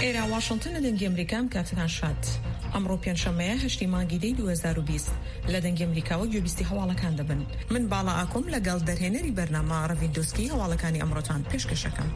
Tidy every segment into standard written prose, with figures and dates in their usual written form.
ئێرە واشنگتن لە دەنگی ئەمریکام کاتتان شات. ئەمڕۆ پێنجشەمەیە 8 مانگی 2020 لە دەنگی ئەمریکاوە گوێبیستی هەواڵەکان دەبن. من باڵا ئاکۆم لەگەڵ دەرهێنەری بەرنامە ڕەڤیندۆسکی هەواڵەکانی ئەمڕۆتان پێشکەشەکەم.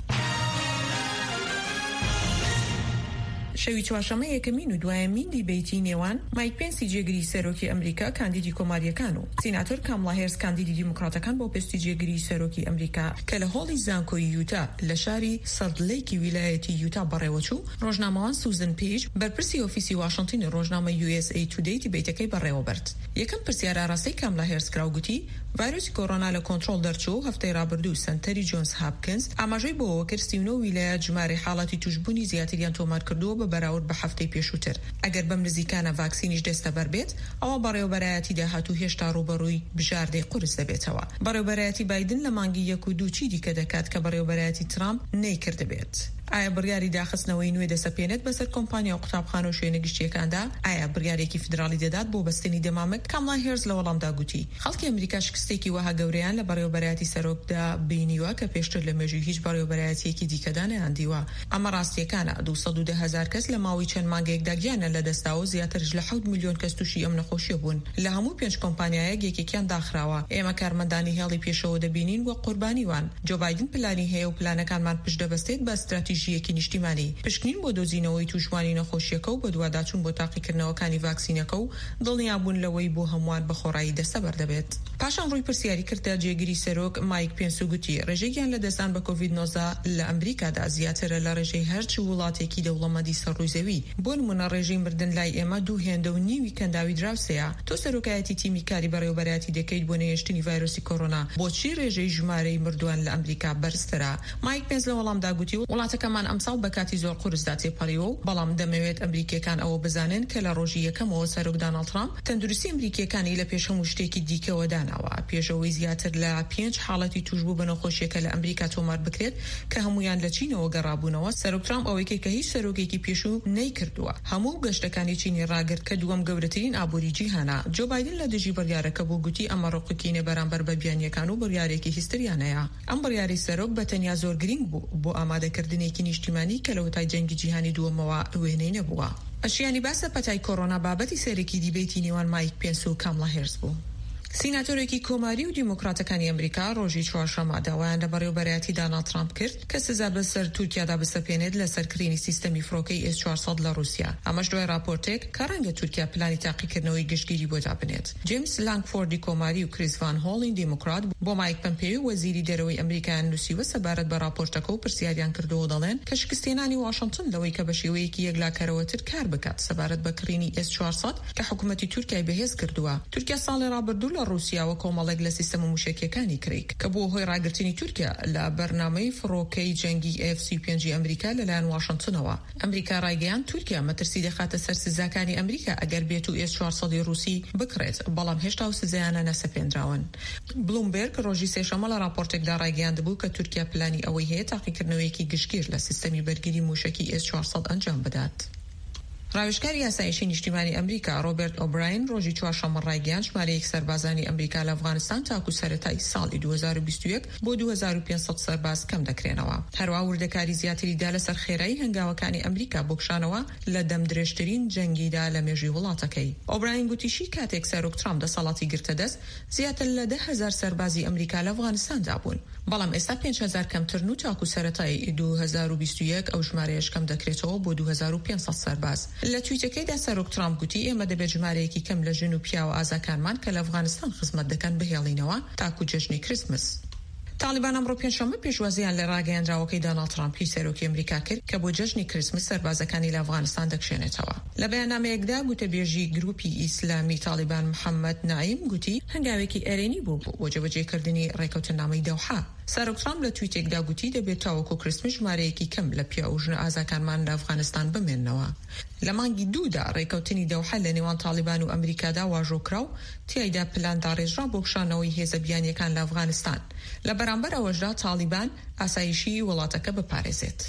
شەوی چوارشەمە یەکەمین و دوایەمین دیبیتی نێوان مایک پێنسی جێگیری سەرۆکی ئەمریکا کاندیدی کۆماریەکان و سیناتۆر کاملا هێرس کاندیدی دیموکراتەکان بۆ پێستی جێگیری سەرۆکی ئەمریکا کە لە هۆڵی زانکۆی یوتا لە شاری سەردلەیکی ویلایەتی یوتا بەڕێوەچوو. ڕۆژنامەوان سوزن پیج بەرپرسی ئۆفیسی واشنگتن ڕۆژنامە USA Today دیبیتەکەی بەڕێوە برد. یەکەم پرسیار ئاراستەی کاملا هێرس کراوگوتی ڤایرۆسی کۆڕۆنا لە کۆنتڕۆل دەرچوو هەفتەی ڕابردوو سنتەری جۆنز هاپکینز ئاماژەی بۆەوە کرد 39 ویلایەت ژمارەی حاڵاتی توشبوونی زیاتریان تۆمار کردووە بە بەراورد بە هەفتەی پێشووتر. ئەگەر بەم نزیکانە ڤاکسینیش دەستە بەربێت ئەوە بەڕێوەبەرایەتی داهاتوو هێشتا ڕوبەڕووی بژاردەی قورس دەبێتەوە. بەڕێوەبەرایەتی بایدن لە مانگی 1 و 2 چی دیکە دەکات کە بەڕێوەبەرایەتی ترامپ نەیکرد بێت؟ ئایا بڕیاری داخستنەوەی نوێ دەسەپێنێت بەسەر کۆمپانیا و قوتابخانە و شوێنە گشتیەکاندا؟ ئایا بڕیارێکی فدرالی دەدات بۆ بەستنی دەمامک؟ کاملا هێرس لە وەڵامدا گوتی خەڵکی ئەمریکا شکستێکی وەها گەورەیان لە بەڕێوەبەرایەتی سەرۆکدا بینیوە کە پێشتر لە مێژووی هیچ بەڕێوەبەرایەتیەکی دیکەدا نەیاندیوە. ئەمە ڕاستیەکانە. 210,000 کەس لە ماوەی چەند مانگەیەکدا گیانە لە دەستاوە، زیاترش لە 7 میلیۆن کەس تووشی ئەم نەخۆشیە بوون. لە هەموو 5 کۆمپانیایەک یەکێکیان داخراوە. ئێمە کارمەندانی هێڵی پێشەوە دەبینین وە قوربانیوان. جو باید پلانی هەیە و پلانەکانمان پشت دەبەستێت بە استراتیژیەکی نیشتیمانی پشکنین بۆ دۆزینەوەی توشمانی نەخۆشیەکە و بە دوواداچوون بۆ تاقیکردنەوەکانی ڤاکسینەکە و دڵنیابوون لەوەی بۆ هەمووان بە خۆڕایی دەستەبەر دەبێت. پاشان ڕووی پرسیاری کردە جێگیری سەرۆک مایک پێنس و گوتی ڕێژەیەکیان لە دەستان بە کۆڤید-19 لە ئەمریکادا زیاترە لە ڕێژەی هەرچی وڵاتێکی دەوڵەمەندی سەرڕووی زەوی. بۆ نمونە ڕێژەی مردن لای ئێمە 2.5 کەنداوی دراوسەیە. تۆ سەرۆکایەتی تیمی کاری بەڕێوەبەرایەتی دەکەیت بۆ نەهێشتنی ڤایرۆسی کۆڕۆنا. بۆچی ڕێژەی ژمارەی مردووان لە ئەمریکا بەرزترە؟ مایک پێنس لە وەڵامدا گوتی وڵاتەکەمان ئەمساڵ بە کاتی زۆر قورسدا تێپەڕیوە و بەڵام دەمەوێت ئەمریکیەکان ئەوە بزانن کە لە ڕۆژی یەکەمەوە سەرۆک دۆناڵد ترامپ تەندروستی ئەمریکیەکانی لە پێش هەموو شتێکی دیکەوە داناوە. پێشەوەی زیاتر لە 5 حاڵەتی توشبوو بە نەخۆشیەکە لە ئەمریکا تۆمار بکرێت کە هەمویان لە چینەوە گەڕابوونەوە. سەرۆک ترامپ ئەوەی کە هیچ سەرۆکێکی پێشوو نەیکردووە. هەموو گەشتەکانی چینی ڕاگرت کە دووەم گەورەترین ئابووری جیهانە. جو بایدن لە دژی بڕیارەکە بۆ گوتی ئەمە ڕقوکینە بەرامبەر بە بیانیەکان و بڕیارێکی هیستریانەیە. ئەم بڕیاری سەرۆک بە تەنیا زۆر گرنگ بوو بۆ ئامادەکردنێکی نیشتیمانی کە لە وتای جەنگی جیهانی دووەمەوە وێنەی نەبووە. ئەشیانی باسە پەتای کۆڕۆنا بابەتی سەرێکی دیبیتی نێوان مایک پێنس و کاملا هێرس بوو. سیناتۆرێکی کۆماری و دیموکراتەکانی ئەمریکا ڕۆژی چوارشەمە داوایان لە بەڕێوەبەرایەتی دۆناڵد ترامپ کرد کە سزا بەسەر تورکیادا بسەپێنێت لە سەرکردنی سیستەمی فڕۆکەی S-400 لە رووسیا. ئەمەش دوای راپۆرتێک کە ڕەنگە تورکیا پلانی تاقیکردنەوەی گشتگیری بۆ دابنێت. جیمس لانگفۆردی کۆماری و کریس ڤان هۆڵین دیموکرات بۆ مایک پۆمپیۆ وەزیری دەرەوەی ئەمریکایان نووسیوە سەبارەت بە راپۆرتەکە و پرسیاریان کردەوە دەڵێن کە شکستێنانی واشنگتن لەوەی کە بە شێوەیەکی یەکلاکەرەوەتر کار بکات سەبارەت بە کڕینی S-400 کە حکوومەتی تورکیای بەهێز کردووە. تورکیا ساڵی ڕابردوو لە رووسیاوە کۆمەڵێک لە سیستەم موشکیەکانی کریک کە بۆ هۆی ڕاگررتنی تورکیا لە بەرنامەی فڕۆکەی جەنگی F-35 ئەمریکا لەلایەن واشنگتنەوە. ئەمریکا ڕایگەیان تورکیا مەترسی دەخاتە سەر سزاکانی ئەمریکا ئەگەر بێت و S-400 رووسی بکرێت، بەڵام هێشتا و سزایانە نەسەپێنراون. بلومبرگ ڕۆژی سێشەمە لە راپۆرتێکدا ڕایگەیاندبوو کە تورکیا پلانی ئەوەی هەیە تاقیکردنەوەیەکی گشتگیر لە سیستەمی بەرگری موشکی S-400 ئەنجام بدات. ڕاوێژکاری یاسایشی نیشتیمانی ئەمریکا ڕۆبێرت ئۆبراین ڕۆژی چوارشەمە ڕایگەیاند ژمارەیەک سەربازانی ئەمریکا لە ئەفغانستان تاکو سەرەتای ساڵی 2021 بۆ 2500 سەرباز کەم دەکرێنەوە. هەروە وردەکاری زیاتریدا لەسەر خێرایی هەنگاوەکانی ئەمریکا بۆ کشانەوە لە دەم درێژترین جەنگیدا لە مێژووی وڵاتەکەی. ئۆبراین گوتیشی کاتێک سەرۆک ترامپ دەسەڵاتی گرتە دەست زیاتر لە 10,000 سەربازی ئەمریکا لە ئەفغانستاندا بوون، بەڵام ئێستا 5,000 کەمترن و تاکو سەرەتای 2021 ئەو ژمارەیەش کەم دەکرێتەوە بۆ 2500 سەرباز. لە توییتەکەیدا سەرۆک ترامپ گوتی ئێمە دەبێت ژمارەیەکی کەم لە ژن و پیاوە ئازاکانمان کە لە ئەفغانستان خزمەت دەکەن بهێڵینەوە تاکو جەژنی کریسمس. تالیبان ئەمڕۆ پێنجشەمە پێشوازیان لە ڕاگەیاندراوەکەی دۆناڵد ترامپی سەرۆکی ئەمریکا کرد کە بۆ جەژنی کریسمس سەربازەکانی لە ئەفغانستان دەکشێنێتەوە. لە بەیاننامەیەکدا گوتەبێژی گروپی ئیسلامی تالیبان محەممەد نایم گوتی هەنگاوێکی ئەرێنی بوو بۆ جێبەجێکردنی ڕێکەوتنامەی دەوحا. سەرۆک ترامپ لە توییتێکدا گوتی دەبێت تاوەکو کریسمس ژمارەیەکی کەم لە پیا و ژنە ئازاکانمان لە ئەفغانستان بمێننەوە. لە مانگی دوودا ڕێکەوتنی دەوحە لە نێوان تالیبان و ئەمریکادا واژۆکرا و تیایدا پلاندا ڕێژرا بۆ کشانەوەی هێزە بیانیەکان لە ئەفغانستان. لە بەرامبەر ئەوەشدا تالیبان ئاسایشی وڵاتەکە بپارێزێت.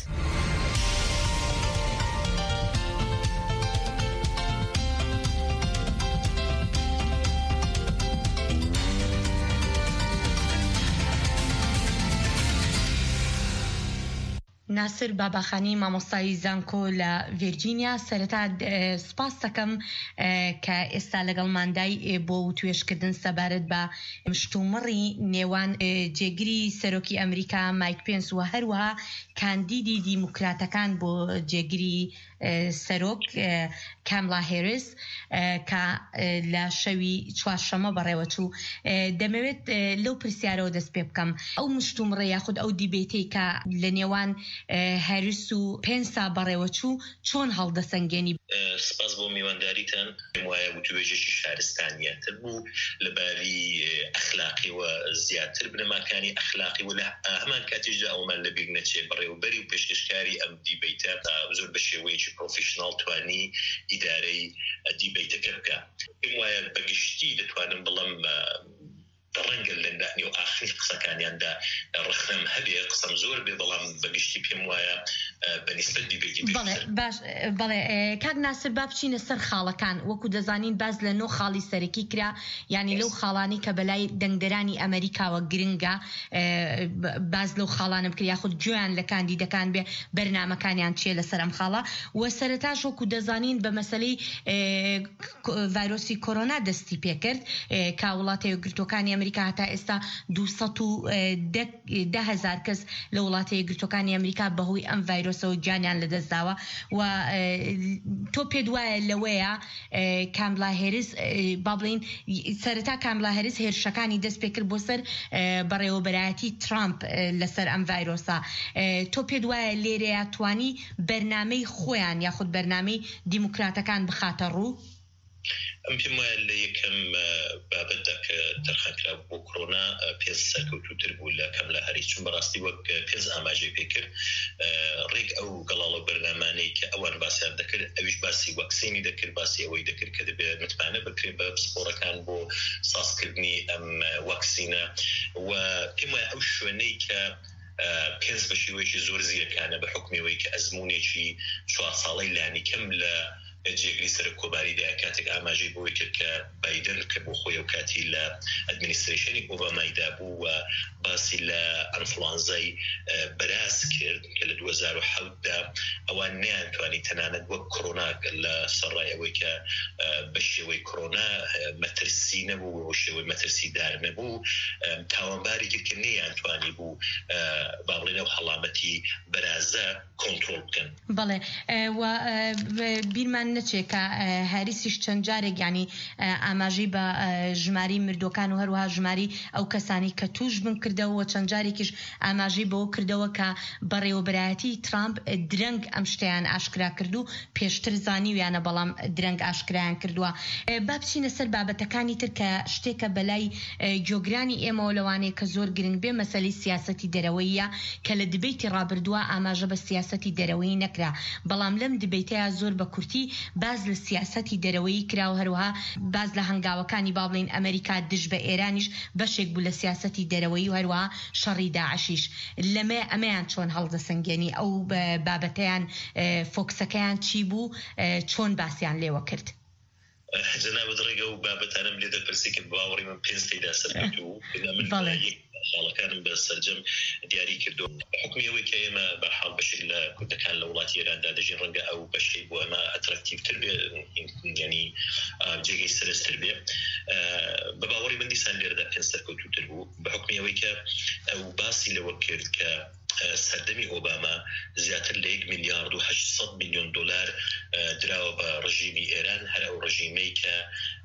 ناسر باباخانی مامۆستای زانکۆ لە ڤیرجینیا سەرەتا سپاس دەکەم کە ئێستا لەگەڵماندای بۆ توێژکردن سەبارەت بە مشتومڕی نێوان جێگیری سەرۆکی ئەمریکا مایک پێنس و هەروەها کاندیدی دیموکراتەکان بۆ جێگیری سەرۆک کاملا هێرس کە لە شەوی چوارشەمە بەڕێوەچوو. دەمەوێت لەو پرسیارەوە دەست پێ بکەم ئەو مشتومڕە یاخود ئەو دیبێتەی کە لە نێوان هەریس و پێنسا بەڕێوەچوو چۆن هەڵدەسەنگێنی؟ سپاس بۆ میوانداریتان. وایە وتوێژێکی شارستانیەتر بوو لەباری ئەخلاقی و زیاتر بنەماکانی ئەخلاقی و لە هەمان کاتێژدا ئەومان لەبیر نەچێ بەڕێوەبەری و پێشکەشکاری ئەم دیبیتە زۆر بە شێوەیەکی پرۆفیشناڵ توانی ئیدارەی دیبیتەکە بکە. پێم وایە بەگشتی دەتوانم بڵم ڕەنگە لەندانی و ئاخری قسەکانیاندا ڕخنەم هەبێ قسەم زۆر بێ بەڵام بەگشتی پێم وایە بەنسبەت دیبێتی بەڵێ کاک ناسر با بچینە سەر خاڵەکان. وەکو دەزانین باز لە نۆ خاڵی سەرەکی کرا، یعنی لەو خاڵانی کە بەلای دەنگدەرانی ئەمریکاوە گرنگە باز لەو خاڵانم کرد یاخود گوێیان لە کاندیدەکان بێ بەرنامەکانیان چیە لەسەر ئەم خاڵە. و سەرەتاش وەکو دەزانین بە مەسەلەی ڤایرۆسی کۆرۆنا دەستی پێکرد کە وڵاتە یەکگرتووەکانی ئەمریکا هەتا ئێستا 210,000 کەس لە وڵاتە یەکگرتووەکانی ئەمریکا بەهۆی ئەم ڤایرۆسەوە گیانیان لەدەستداوە. و تۆ پێت وایە لەوەیە کاملا هێرس با بڵین سەرەتا کاملا هێرس هێرشەکانی دەست پێکرد بۆ سەر بەڕێوەبەرایەتی ترامپ لەسەر ئەم ڤایرۆسە. تۆ پێت وایە لێرەیە توانی بەرنامەی خۆیان یاخود بەرنامەی دیموکراتەکان بخاتە ڕوو؟ ئەم پێم وایە لە یەکەم بابەتدا کە تەرخانکرا بۆ کۆرۆنا پێنس سەرکەوتووتر بوو لە کەملا هەریس، چون بەڕاستی وەک پێنس ئاماژەی پێکرد ڕێک ئەو گەڵاڵە بەرنامانەی کە ئەوان باسییان دەکرد ئەویش باسی وەکسینی دەکرد، باسی ئەوەی دەکرد کە دەبێت متمانە بکرێت بە پسپۆڕەکان بۆ سازکردنی ئەم وەکسینە. و پێم وایە ئەو شوێنەی کە پێنس بە شێوەیەکی زۆر زیرەکانە بە حکمەوەی کە ئەزمونێکی 4 ساڵەی لانی کەم لە جێگری سەر کۆباریدا کاتێک ئاماژەی بۆی کرد کە بایدن کە بۆ خۆی و کاتی لە ئەدمینیستریشنی ئۆبامایدا بوو و باسی لە ئەنفلانزای بەراز کرد کە لە 2007دا ئەوان نیانتوانی تەنانەت وەک کۆرۆنا لە سەرڕایەوەی کە بە شێوەی کۆرۆنا مەترسی نەبوو و شێوەی مەترسی دار نەبوو تاوانباری کرد کە نەیانتوانی بوو با بڵێن ئەو هەڵامەتی بەرازە کۆنترۆل بکەن. بەڵێ و بیرمان نەچێت کە هەریسیش چەند جارێک ینی ئاماژەی بە ژماری مردوەکان و هەروەها ژماری ئەو کەسانی کە توش بن کردەوە چەند جارێکیش ئاماژەی بەوە کردەوە کە بەڕێوەبەرایەتی ترامپ درەنگ ئەم شتیان ئاشکرا کرد و پێشتر زانیویانە بەڵام درەنگ ئاشکرایان کردووە. با بچینە سەر بابەتەکانی تر کە شتێکە بەلای گۆگرانی ئێمەوە لەوانەیە کە زۆر گرنگ بێ مەسەلەی سیاسەتی دەرەوەیە کە لە دبیتی ڕابردووە ئاماژە بە سیاسەتی دەرەوەی نەکرا، بەڵام لەم دبیتەیە زۆر بە کورتی باز لە سیاسەتی دەرەوەی کرا و هەروەها باز لە هەنگاوەکانی با بڵین ئەمریکا دژ بە ئێرانیش بەشێک بوو لە سیاسەتی دەرەوەی و هەروەها شەڕی داعشیش. لەمێ ئەمەیان چۆن هەڵدەسەنگێنی ئەو بابەتەیان فۆکسەکەیان چی بوو چۆن باسییان لێوە کرد؟ جەنابەت ڕێگە و بابەتانم لێ دەپرسی کە باوەڕی من پێنج تێدا سەرکەوت و خاڵەکانم بە سەرجەم دیاری کردو حکمیەوەی کە ئێمە بەحاڵ بەشێک لە کوردەکان لە وڵاتی ئێراندا دەژین ڕەنگە ئەو بەشەی بۆ ئەمە ئەتراکتیڤتر بێ ینی جێگەی سەرنجتر بێ. بە باوەڕی من دیسان لێرەدا پێنج سەرکەوتووتر بوو بە حکمیەوەی کە ئەو باسی لەوە کرد کە سەردەمی ئۆباما زیاتر لە 1 ملیارد و 800 میلیۆن دلار دراوە بە ڕژیمی ئێران، هەر ئەو ڕژیمەی کە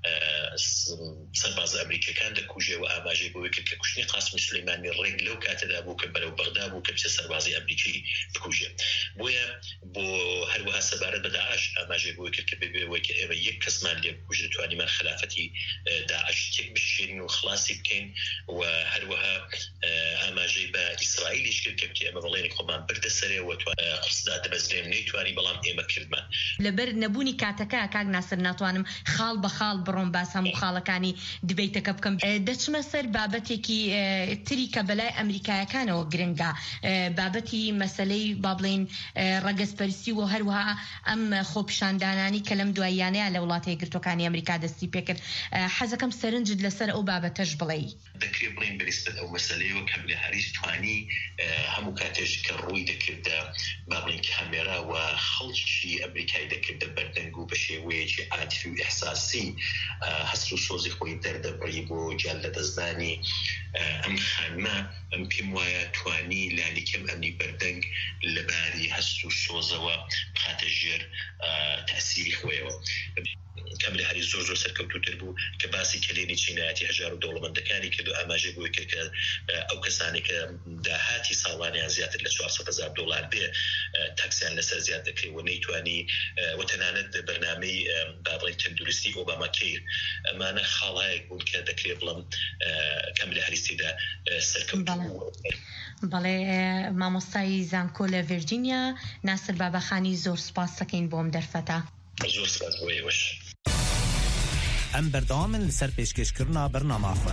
سەرباز ئەمریکەکان دەکوژێ و ئاماژەی بۆی کرد کە کوشتنی قاسمی سولەیمانی ڕێک لەو کاتەدا بوو کە بەرەو بەغدا بوو کە بچێ سەربازی ئەمریکی بکوژێ. بۆیە بۆ هەروەها سەبارەت بە داعش ئاماژەی بۆی کرد کە ببێەوەی کە ئێمە یەک کەسمان لێ بکوژ دەتوانیمان خلافەتی داعش تێک بشێنین و خلاصی بکەین و هەروەها ئاماژەی بە ئیسرائیلیش کرد کە ئێمە بڵێنی خۆمان بردە سەرێ و قسدا دەبەزرێن نەیتوانی بەڵام ئێمە کردمان. لەبەر نەبوونی کاتەکە کاک ناسر ناتوانم خاڵ بە خاڵ بڕۆم باس هەموو خاڵەکانی دبیتەکە بکەم. دەچمە سەر بابەتێکی تری کە بەلای ئەمریکایەکانەوە گرنگە، بابەتی مەسەلەی با بڵێن ڕەگەزپەرستی و هەروەها ئەم خۆپیشاندانانی کە لەم دواییانەیە لە وڵاتە یەکگرتووەکانی ئەمریکا دەستی پێکرد. حەزەکەم سەرنجت لەسەر ئەو بابەتەش بڵێی. دەکرێت بڵێن بەنسبەت ئەو مەسەلەیەوە کەملا هەریس توانی هەموو کاتێک کە ڕووی دەکردا با بڵین کامێرا و خەڵکی ئەمریکای دەکردە بەردەنگ و بە شێوەیەکی عاتیفی و ئیحساسی هەست و سۆزی خۆی دەردەبڕی بۆ گیان لە دەستدانی ئەم خانمە. ئەم پێم وایە توانی لانیکەم ئەمنی بەردەنگ لەباری هەست و سۆزەوە بخاتە ژێر تەسیری خۆیەوە. کامل هەری زۆر سەرکەوتوتر بوو کە باسی کلێنی چینایەتی هەژار و دەوڵەمەندەکانی کرد و ئاماژەی بۆی کرد کە ئەو کەسانی کە داهاتی ساڵانیان زیاتر لە $400,000 بێ تاکسیان لەسەر زیاد دەکرێت و نەیتوانی و تەنانەت بەرنامەی با بڵێن تەندروستی ئۆباما کیر ئەمانە خاڵایەک بوون کە دەکرێت بڵم کامل هەریستیدا سەرکەوتوو. بەڵێ مامۆستای زانکۆ لە ڤیرجینیا ناسر بابەخانی زۆر سپاس دەکەین بۆم دەرفەتە. زۆر سپاس بۆ ئێوەش. ئەم بەردەوامن لەسەر پێشکەشکردنا بەرنامەخۆ.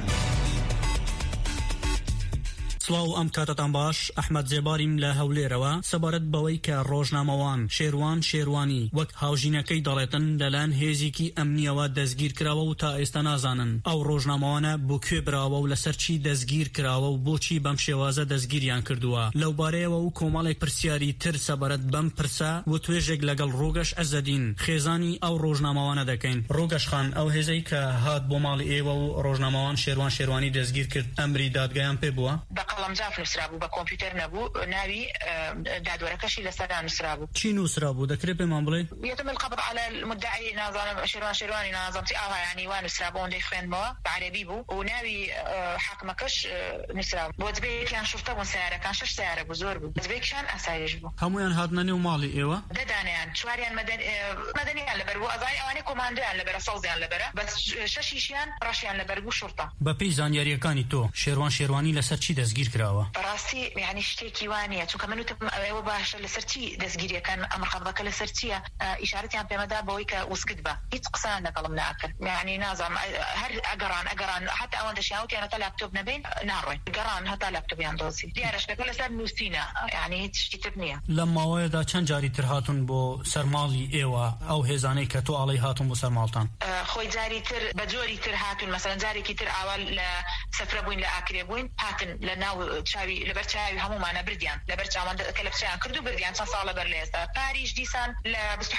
سڵاو ئەم کاتتان باش، ئەحمەد جێباریم لە هەولێرەوە سەبارەت بەوەی کە ڕۆژنامەوان شێروانی وەک هاوژینەکەی دەڵێتن لەلایەن هێزێکی ئەمنیەوە دەستگیر کراوە و تا ئێستا نازانن ئەو ڕۆژنامەوانە بۆ کوێ براوە و لەسەر چی دەستگیر کراوە و بۆچی بەم شێوازە دەستگیریان کردووە. لەو بارەیەوە و کۆمەڵێک پرسیاری تر سەبارەت بەم پرسە و توێژێک لەگەڵ ڕۆگەش ئەزەدین خێزانی ئەو ڕۆژنامەوانە دەکەین. ڕۆگەش خان، ئەو هێزەی کە هات بۆ ماڵی ئێوە و ڕۆژنامەوان شێروانی دەستگیر کرد ئەمری دادگایان پێ بووە؟ قەڵەمجاف نووسرا بوو، بە کۆمپیوتەر نەبوو، ناوی دادوەرەکەشی لەسەردا نووسرا بوو. چی نووسرا بوو؟ دەکرێت پێمان بڵێ؟ يتم القبض على المدعي ناظم شيرواني ناظمتي يعني وان نسرابون دي خوينموا بعربي بو وناوي حاكمكش نسراب بوزبي كان شرطه وسياره كان شش سياره بزور بو بوزبي كان اسايج بو هميان هادناني ومالي ايوا ددانيان شواريان مدني على برو ازاي اواني كوماندو على برا صوزي على برا بس ششيشيان راشيان لبرغو شرطه بپیزان یاریەکانی تۆ شێروانی لەسەر چی دەستگیر کراوە؟ بەڕاستی یعنی شتێکی وانە چونکە من وتم ئەوە باشە لەسەر چی دەستگیریەکان ئەمر قەبڵەکە لەسەر چییە؟ ئیشارەتیان پێمەدا بەوەی کە وسکت بە هیچ قسەیان لەگەڵم ناکرد. یعنی نازانم هەر ئەگەڕان حتا ئەوەندە شیاوتیان هەتا لاپتۆپ نەبین ناڕۆین گەڕان هەتا لاپتۆپیان دۆزی دیارەشەکە لەسەر نووسینە، یعنی هیچ شتی تر نییە. لەم ماوەیەدا چەند جاری تر هاتون بۆ سەرماڵی ئێوە ئەو هێزانەی کە تۆ ئاڵی هاتون بۆ سەرماڵتان؟ خۆی جاری تر بە جۆری تر هاتون، مەسەڵەن جارێکی تر ئاوا لە سەفرە بووین لە ئاکرێ بووین هاتن لە ناو چاوی لەبەر چاوی هەمومانە بردیان لەبەر چاوان کە لە پچیان کرد و بردیان چەند ساڵ لەبەر لە ئێستا. پاریش دیسان لە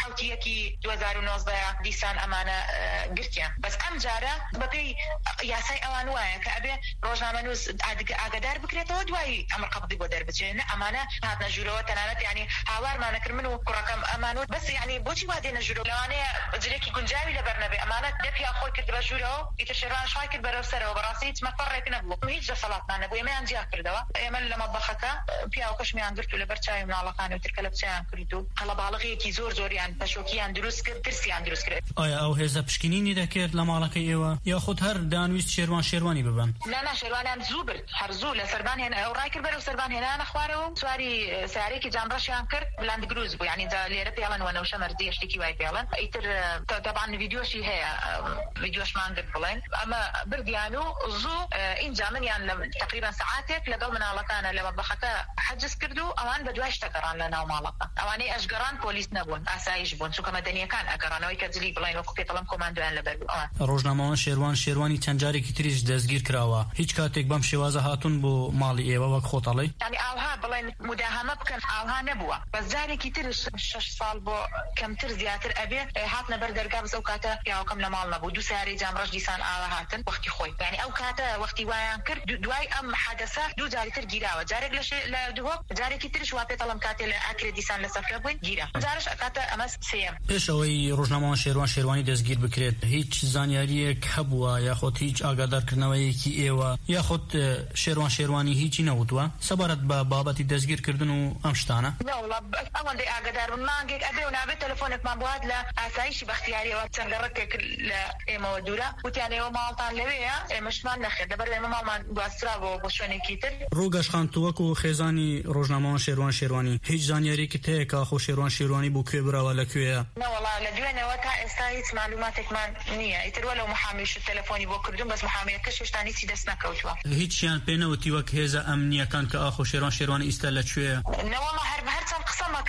27 2019 دیسان ئەمانە گرتیان. بەس ئەم جارە بەپێی یاسای ئەوان وایە کە ئەبێ ڕۆژنامەنووس ئاگادار بکرێتەوە دوای ئەمر قەبضی بۆ دەربچێنە. ئەمانە هاتنە ژوورەوە تەنانەت یعنی هاوارمانە کرد من و کوڕەکەم ئەمانوت بەس یعنی بۆچی وا دێنە ژوورەوە لەوانەیە جلێکی گونجاوی لەبەر نەبێ. ئەمانە دەپیا خۆی کرد بە ژوورەوە ئیتر شێروان شای کرد بەرەو سەرەوە. بەڕاستی هیچ مەفەڕێک نەبوو، هیچ دەسەڵاتمان نەبوو. ئێمەیان جیا کردەوە، ئێمە لە مەبەخەکە پیاوەکەشمیان گرت و لەبەر چاوی مناڵەکان و ترکە لە پچیان کرد و قەڵەباڵغێکی زۆریان پەشۆکیان دروست کرد، ترسیان دروست کرد. ئایا ئەو هێزە پشکنینی دەکرد لە ماڵەکەی ئێوە یاخود هەر دانویست شێروانی ببن؟ نا شێروانیان زوو برد، هەر زوو لە سەربان هێنا ئەو ڕای کرد بەرەو سەربان هێنانە خوارەوە سواری سیارێکی جانڕەشیان کرد بلاند گروز بوو، یعنی لێرە پێڵەن وەنەوشە مەرزی شتێکی وای پێڵەن. ئیتر تەبان ڤیدیۆشی هەیە، ڤیدیۆشمان گرت بڵێن ئەمە بردیان و زوو ئینجا منیان لە تقریبا سەعاتێک لەگەڵ مناڵەکانە لە مەبەخەکە حەجز کرد و ئەوان بە دوای شتەگەڕان لە ناو ماڵەکە. ئەوانەی ئەشگەڕان پۆلیس نەبوون، ئاسایش بوون، چونکە مەدەنیەکان ئەگەڕانەوەی کە جلی بڵێن وەکو پێتەڵەم کۆماندۆیان لەبەر بوو. ڕۆژنامەوان شێروانی چەند جارێکی تریش دەستگیر کراوە. هیچ کاتێک بەم شێوازە هاتون بۆ ماڵی ئێوە وەک خۆتەڵی؟ یعنی ئاوها بڵێن مداهمە بکەن ئاوها نەبووە، بەس جارێکی ترش 6 ساڵ بۆ کەمتر زیاتر ئەبێ هاتنە بەر دەرگا بەس ئەو کاتە پیاوەکەم لە ماڵ نەبوو. دوو سیارەی جامڕەش دیسان ئاوا هاتن وەختی خۆی، یعنی ئەو کاتە وەختی وایان کرد دوای ئەم حادەسە دوو جاری تر گیراوە، جارێک لە دووە جارێکی ترش وا پێتەڵم کاتێ لە ئاکرێ دیسان لە سەفرە بووین گیرا، جارش ئەکاتە ئەمە سێم. پێش ئەوەی ڕۆژنامەوان شێروانی دەستگیر بکرێت هیچ زانیاریەک هەبووە یاخود هیچ ئاگادارکردنەوەیەکی ئێوە یاخود شێروانی هیچی نەوتووە سەبارەت بە بابەتی دەستگیرکردن و ئەم شتانە؟ ئەوەندەی ئاگادار بوون مانگێک ئەبێ و نابێت تەلەفۆنێکمان بوات لە ئاسایشی بەختیاریەوە چەندە ڕێکێک لە ئێمەوە دوورە وتیان ئێوە ماڵتان لەوەیە ئێمەشمان نەخێت لەبەر ئێمە ماڵمان گواستراوە بۆ شوێنێکی تر. ڕۆگەش خان تۆ وەکو خێزانی ڕۆژنامەوان شێروانی هیچ زانیاریەکت هەیە کە خۆ شێروانی بۆ کوێ براوە لەکوێیە؟ نەوەڵا لە دوێنەوە تا ئێستا هیچ معلوماتێکمان نییە. ئیتر وەلەو محامیش تەلەفۆنی بۆ کردوم بەس محامیەکەش هێشتا هیچی دەست نەکەوتووە. هیچیان پێ نەوتی وەک هێزە ئەمنیەکان کە ئاخۆ شێروانی ئیستا لەکوێیە؟ نەوەڵا هەرچەند قسەمە کرد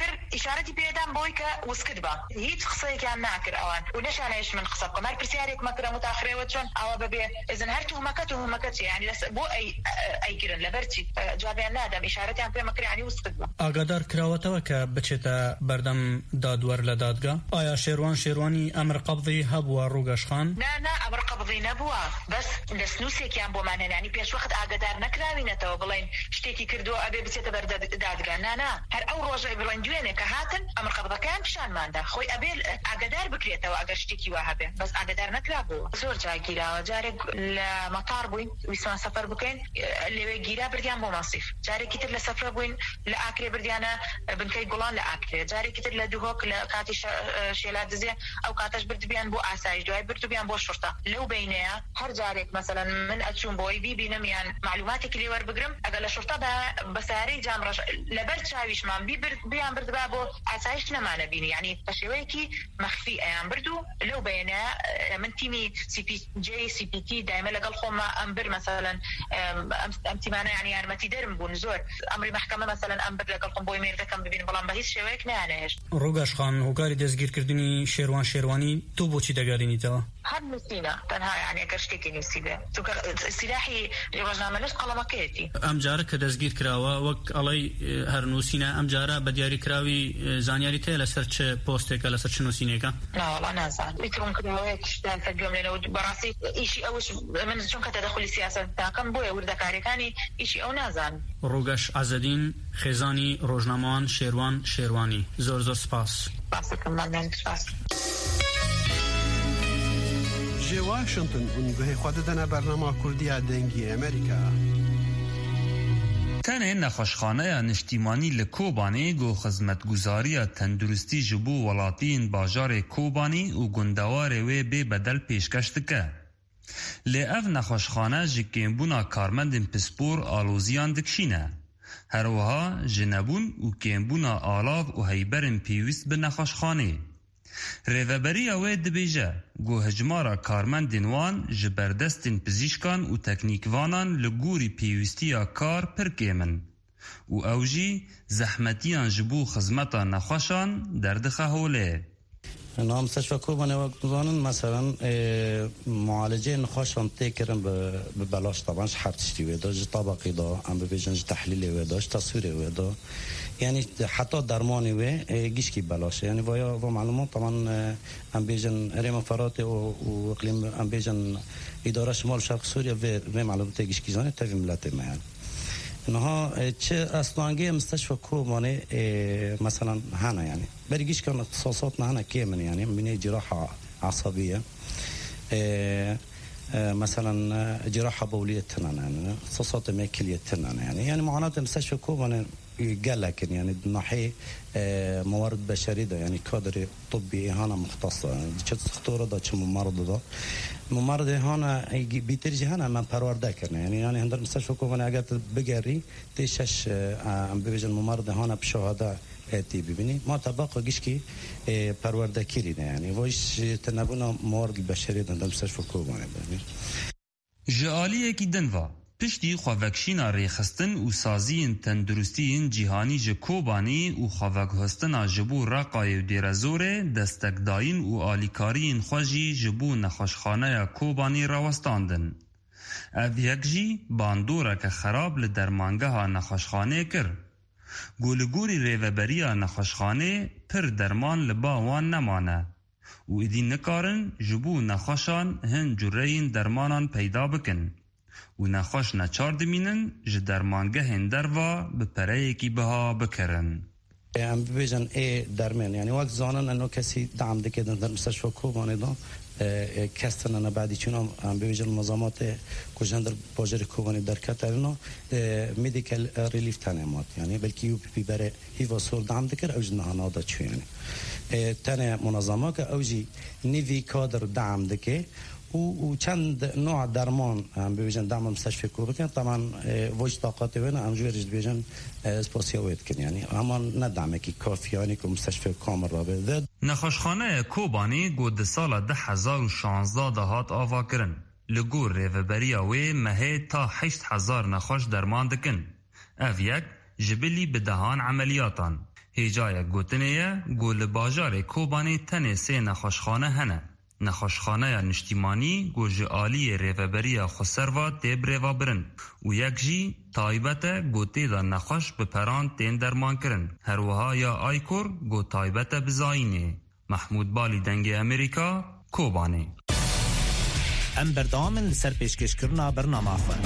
اشارتي بيدام بويكا وسكدبا هي تخصيك عن ناكر اوان ونشان ايش من خصبكم مار برسيارك مكره متاخره وتشون او ببي اذا هرتو مكته يعني بو اي كرن لبرتي جوابي نادم اشارتي عن مكره يعني وسكدبا اگادار کراوتەوە کە بچێتە بەردەم دادوەر لە دادگا ئایا شێروانی ئەمر قبضی هەبووە ڕوگەشخان نا ئەمر قبضی نەبووە بەس لە سنووسێکیان بۆمان هێنانی پێش وەخت ئاگادار نەکراوینەتەوە بڵێن شتێکی کردووە ئەبێ بچێتە بەر دادگا نا هەر ئەو ڕۆژەی بڵێن دوێنێ کە هاتن ئەمر قبضەکەیان پیشانماندا خۆی ئەبێ ئاگادار بکرێتەوە ئەگەر شتێکی وا هەبێ بەس ئاگادار نەکرابووە زۆر جای گیراوە جارێک لە مەتار بووین ویسمان سەفەر بکەین لەوێ گیرا بردیان بۆ مەسیف جارێکی تر لە سەفرە بووین لە ئاکرێ بردیانە بنکەی گوڵان لە ئاکرێ جارێکی تر لە دووهۆک لە کاتی شێلا دزێ ئەو کاتەش بردبیان بۆ ئاسایش دوای بردبیان بۆ شورتا لەو بینەیە هەر جارێک مثلا من ئەچوون بۆی بیبینم یان معلوماتێکی لێ وەربگرم ئەگەر لە شورتا بەسارەی جامڕەش لەبەر چاویشمان بیان بردبا بۆ ئاسایش نەمانە بینی یعنی بە شێوەیەکی مەخفی ئەیان بردو لەو بینەیە من تیمی CPT دایمە لەگەڵ خۆمە ئەم بر مثلا ئەم تیمانە یعنی یارمەتی دەرم بوون زۆر ئەمری محکەمە مثلا ئەم بر لەگەڵ خۆم بۆی مێردەکەم ببین بەڵام بە هیچ شێوەیەک نانەهێشت ڕوگەشخان هۆکاری دەستگیرکردنی شێروانی تۆ بۆچی دەگەڕێنیتەوە هەر نووسینە تەنها یعنی ئەگەر شتێکی نووسی بێ سلاحی ڕۆژنامەنووس قەڵەمەکەیەتی ئەم جارە کە دەستگیر کراوە وەک ئەڵەی هەر نووسینە ئەم جارە بە دیاریکراوی زانیاری تەیە لەسەر چ پۆستێکە لەسەر چ نووسینێکە ناوەڵا نازانم ئیترۆم کراوەیەک شتان فەرگوێم لێنەوە بەڕاستی ئیشی ئەوش من چونکە تەدەخلی سیاسەت تاکەم بۆیە وردەکاریەکانی ئیشی ئەو نازانم ڕوگەش عەزەدین خێزانی ڕۆژنامەوان شێروانی زۆر سپاس جێ واشنگتن اونگوهی خود دەنە بەرنامە کوردیە دەنگی ئەمریکا تنه نخوشخانه نشتیمانی لکوبانی گو خدمتگزاری تندرستی جبو ولاتین باجار کوبانی و گندوار وی بی بدل پیشکش دکه. لی اف نخوشخانه جکیمبونا کارمندین پسپور آلوزیان دکشینه. هر وها جنبون و کیمبونا آلاو و هیبرین پیوست به نخوشخانه. ریوبری اوی دبیجه گو هجمارا کارمندین وان جبردستین پزیشکان و تکنیکوانان لگوری پیوستی کار پرکیمن و اوجی زحمتیان جبو خدمتا نخوشان دردخه هوله. نام مستشفى كوباني وقتان مثلا معالجه نخاشم تكرم ببلاش طبعا حرت تشتي ودا طبقي دا ام بيجن تحليلي ودا تصويري ودا يعني حتى درماني و گيشكي بلاش يعني و معلومات طبعا ام بيجن ريم فراتي و اقليم ام بيجن اداره شمال شرق سوريا و معلومات گيشكي زاني تاوي ملت ما انها چه اصلاً مستشفى كوباني مثلا هنا يعني بريجيش كان اختصاصاتنا هنا كامل يعني من جراحة عصبية مثلا جراحة بولية تنان يعني اختصاصات ماكلية تنان يعني معناته مستشفى كوباني قال لك يعني ناحية موارد بشرية ده يعني كادر طبي هنا مختصة يعني شت خطورة ده شو ممرض هنا بيترجي هنا من پرورده کرده يعني هندر مستشفى كوباني اگر بگری تیشش ام بيجن ممرض هنا بشهاده تی ببینی ما طبقه گشکی پرورده کردیم يعني وش تنبونا موارد البشريه هندر مستشفى كوباني ببینی جالیه کی دنوا پشتی خواهکشینا ریخستن و سازین تندرستین جیهانی جکوبانی و خواهکهستنا جبو رقای و دیرزوره دستکداین و آلیکارین خواهی جبو نخوشخانه کوبانی راوستاندن. او یک جی باندوره که خراب لدرمانگه ها نخوشخانه کر. گولگوری ریوبریا نخوشخانه پر درمان لباوان نمانه. و ایدین نکارن جبو نخوشان هن جرین درمانان پیدا بکن. و نخوش نچار دمینن جدرمانگه هندر و بپره کی بها بکرن. ام بيجن درمان يعني وقت زانن انه كسي دعم دكه در مستشفى كوباني دا كاستن انا بعدي چون ام بيجن منظمات كوجندر باجر كوباني در كاترنا ميديكال ريليف تنمات يعني بلكي يو بي بره هي وصول دعم دكر او جنها نادا چو يعني تنه منظمات اوجي نيفي كادر دعم دكه و چند نوع درمان هم بيجن دعم مستشفى كوباني طبعا وجه طاقات وين ام جورج بيجن اسپاسیویت کن یعنی اما ندعمه که کافی یعنی که مستشفى کامل را بده. نخوشخانه کوبانی گود سال 2016 دهات آوا کرن. لگور ریوبریا وی مهه تا 8000 نخوش درمان دکن. او یک جبلی بدهان عملیاتان. هیجای گوتنیه گل باجار کوبانی تنه سه نخوشخانه هنه. نخوشخانه نشتیمانی گوژ آلی ریوبری خسروا دیبریوا برن و یک جی تایبت گوتی دا نخوش بپران تین درمان کرن. هروها یا آیکور گو تایبت بزاینه. محمود بالی دنگ امریکا کوبانی. ام بردامن لسر پیشکش کرنا برنامه خواه.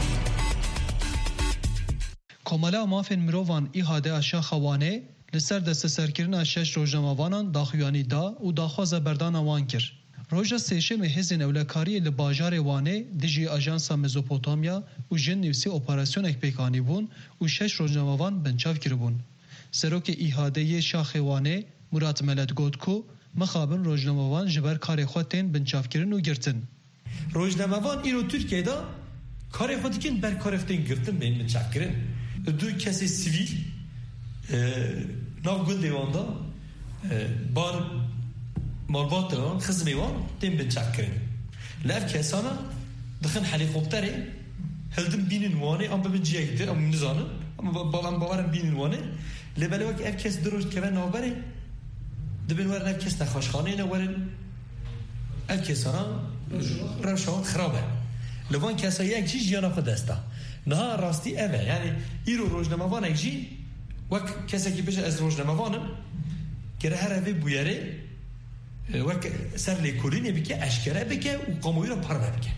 کمالا مافین مروان ایهاده اشا خوانه لسر دست سرکرنا 6 روزنامه‌وانان داخویانی دا و داخواز بردان وان کر. روژا سیشم حزن اولکاری لباجار وانه دیجی آژانسا مزوپوتامیا و جن نویسی اپراسیون اکپیکانی بون و 6 روزنامه‌وان بنچاو کربون. سروک ایهاده شاخ وانه مراد ملت گوتکو مخابن روزنامه‌وان جبر کار خودتین بنچاو کرن و گرتن. روزنامه‌وان ایرو ترکیه‌دا کار خودتین بر کار خودتین گرتن بین بنچاو کرن. دو کسی سیویل ناو گل دیواندا بار مالباتان خزمیوان تیم بنچاک کرن. لف کسانا دخن هلیکوپتری هلدم بینن وانه ام ببینجیه گذر ام نزانن ام باورم بینن وانه لبله وقت اف کس دروش که نابره دبین ورن اف کس نخوشخانه نورن اف کسانا روشان خرابه لوان کسا یک چیز جانا خود استا نه راستی اوه یعنی ایرو روزنامه‌وان اگجی وقت کسی که بشه از روزنامه‌وانم که هر اوه بویره وقت سر لیکولینه بکه اشکره بکه و قاموی رو پرمه بکه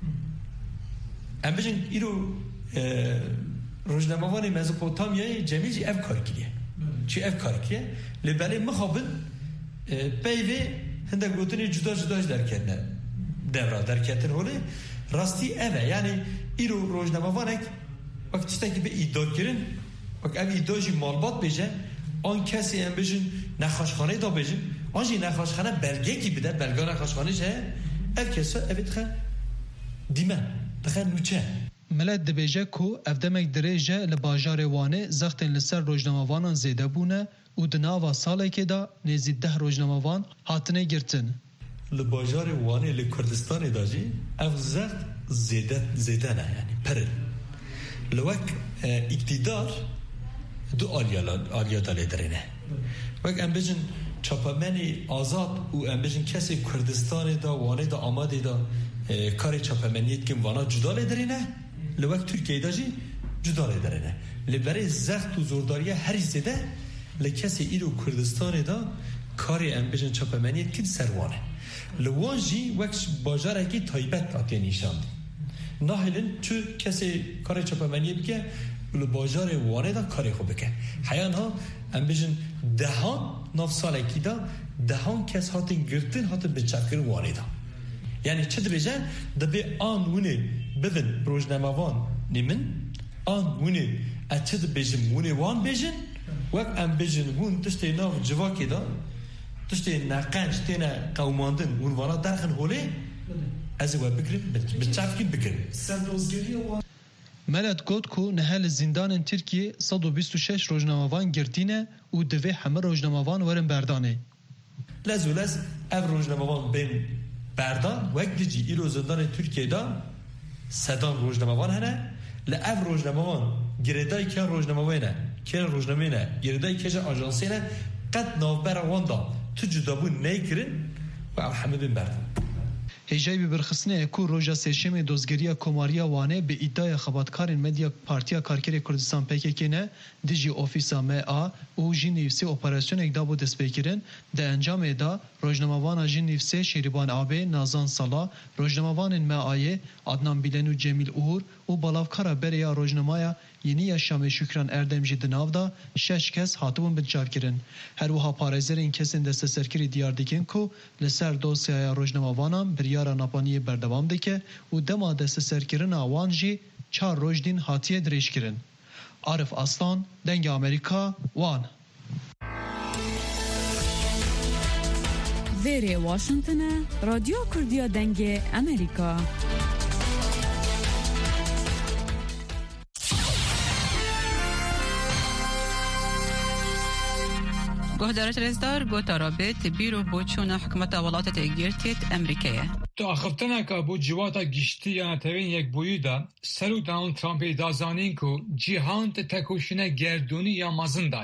ام بجن ایرو روزنامه‌وان مزوپوتامیای جمیجی اف کار کریه چی اف کار کریه لباله مخابن پیوه هنده گوتنی جدا جداش درکتنه درکتن هوله راستی اوه یعنی ایرو روزنامه‌وانک وقت چیزی که به ایداد کرن وقت ام ایداجی مالبات بجن آن کسی ام بجن نخوشخانه دا بجن آنجی نخوشخانه بلگه کی بده بلگه نخوشخانه چه اف کسا اوید خه دیمه دخه نوچه ملت دبیجه کو افدمک دریجه لباجار وانه زختن لسر روزنامه‌وانان زیده بونه و دناوا ساله که دا نزید 10 روزنامه‌وان هاتنه گرتن لباجار وانه لکردستان داجی اف زخت زیده نه یعنی پرل لوک اقتدار دو آلیا داله درینه وک ام بجن چاپمنی آزاد و ام بجن کسی کردستان دا وانه دا آماده دا کار چاپمنیت که وانا جدا درینه لوک ترکیه دا جی جدا درینه لبره زخت و زورداری هر زیده لکسی ایرو کردستان دا کار ام بجن چاپمنیت که سروانه لوان جی وقت باجاره که تایبت آتی نیشان ناهلن چو کسی کار چاپمنی بکه لباجار وانه دا کاری خوب بکه حیان ها ام بجن دهان ناف ساله کی دا دهان کس هاتن گرتن هاتن بچکر وانه دا یعنی چه بجن دبی آن ونه ببین روزنامه‌وان نیمن آن ونه اچه بجن ونه وان بجن وقت ام بجن ون تشتی ناف جواکی دا تشتی نقنج تینا قوماندن ون وانا درخن هوله از او بکرین بچکین بکرین ملت گوت کو نهال زندان ترکیه 126 روزنامه‌وان گرتینه و دوی همه روزنامه‌وان ورن بردانه لزولز اف روزنامه‌وان بین بردان وقت دیجی ایرو زندان ترکیه دا صدان روزنامه‌وان هنه لأف روزنامه‌وان گردای که روزنامه‌وانه که روزنامه‌نه گردای که آژانسینه قد نوبر وان دا تو جدابون نیکرین و همه بین بردان هجای برخصنه کو روژا سیشم دوزگریه کماریا وانه به ادعای خباتکارین مدیا پارتیا کارکر کردستان پککنه دیجی اوفیسا ما او جین نیفسی اپراسیون اکدابو دست بکرن ده انجام ادا روزنامه‌وان جین نیفسی شیریبان آبه نازان سالا روزنامه‌وان ما عدنان بیلنو جمیل اور و بالاوکارا بریا روزنامه یعنی شام شکران اردمجی دناودا 6 کس هاتون بنچاو کرن هر وها پارێزەر این کسین دست سرکری دیار دیکن کو لسر دوسیای روزنامه‌وانان بریارا ناپانی بردوام دکه و دما دست سرکرین آوان جی 4 روزدین هاتیه دریش کرن. عارف اصلان دنگ امریکا وان ویری واشنطن رادیو کردیا دنگ امریکا گهدارت رزدار گوتا رابط بیرو بوچون حکمت ولایت تگیرتیت امریکیه. تو آخفتنه که بود جواتا گشتی یا نتوین یک بویده سلو دانالد ترامپی دازانین که جیهان تکوشنه گردونی یا مزن دایه.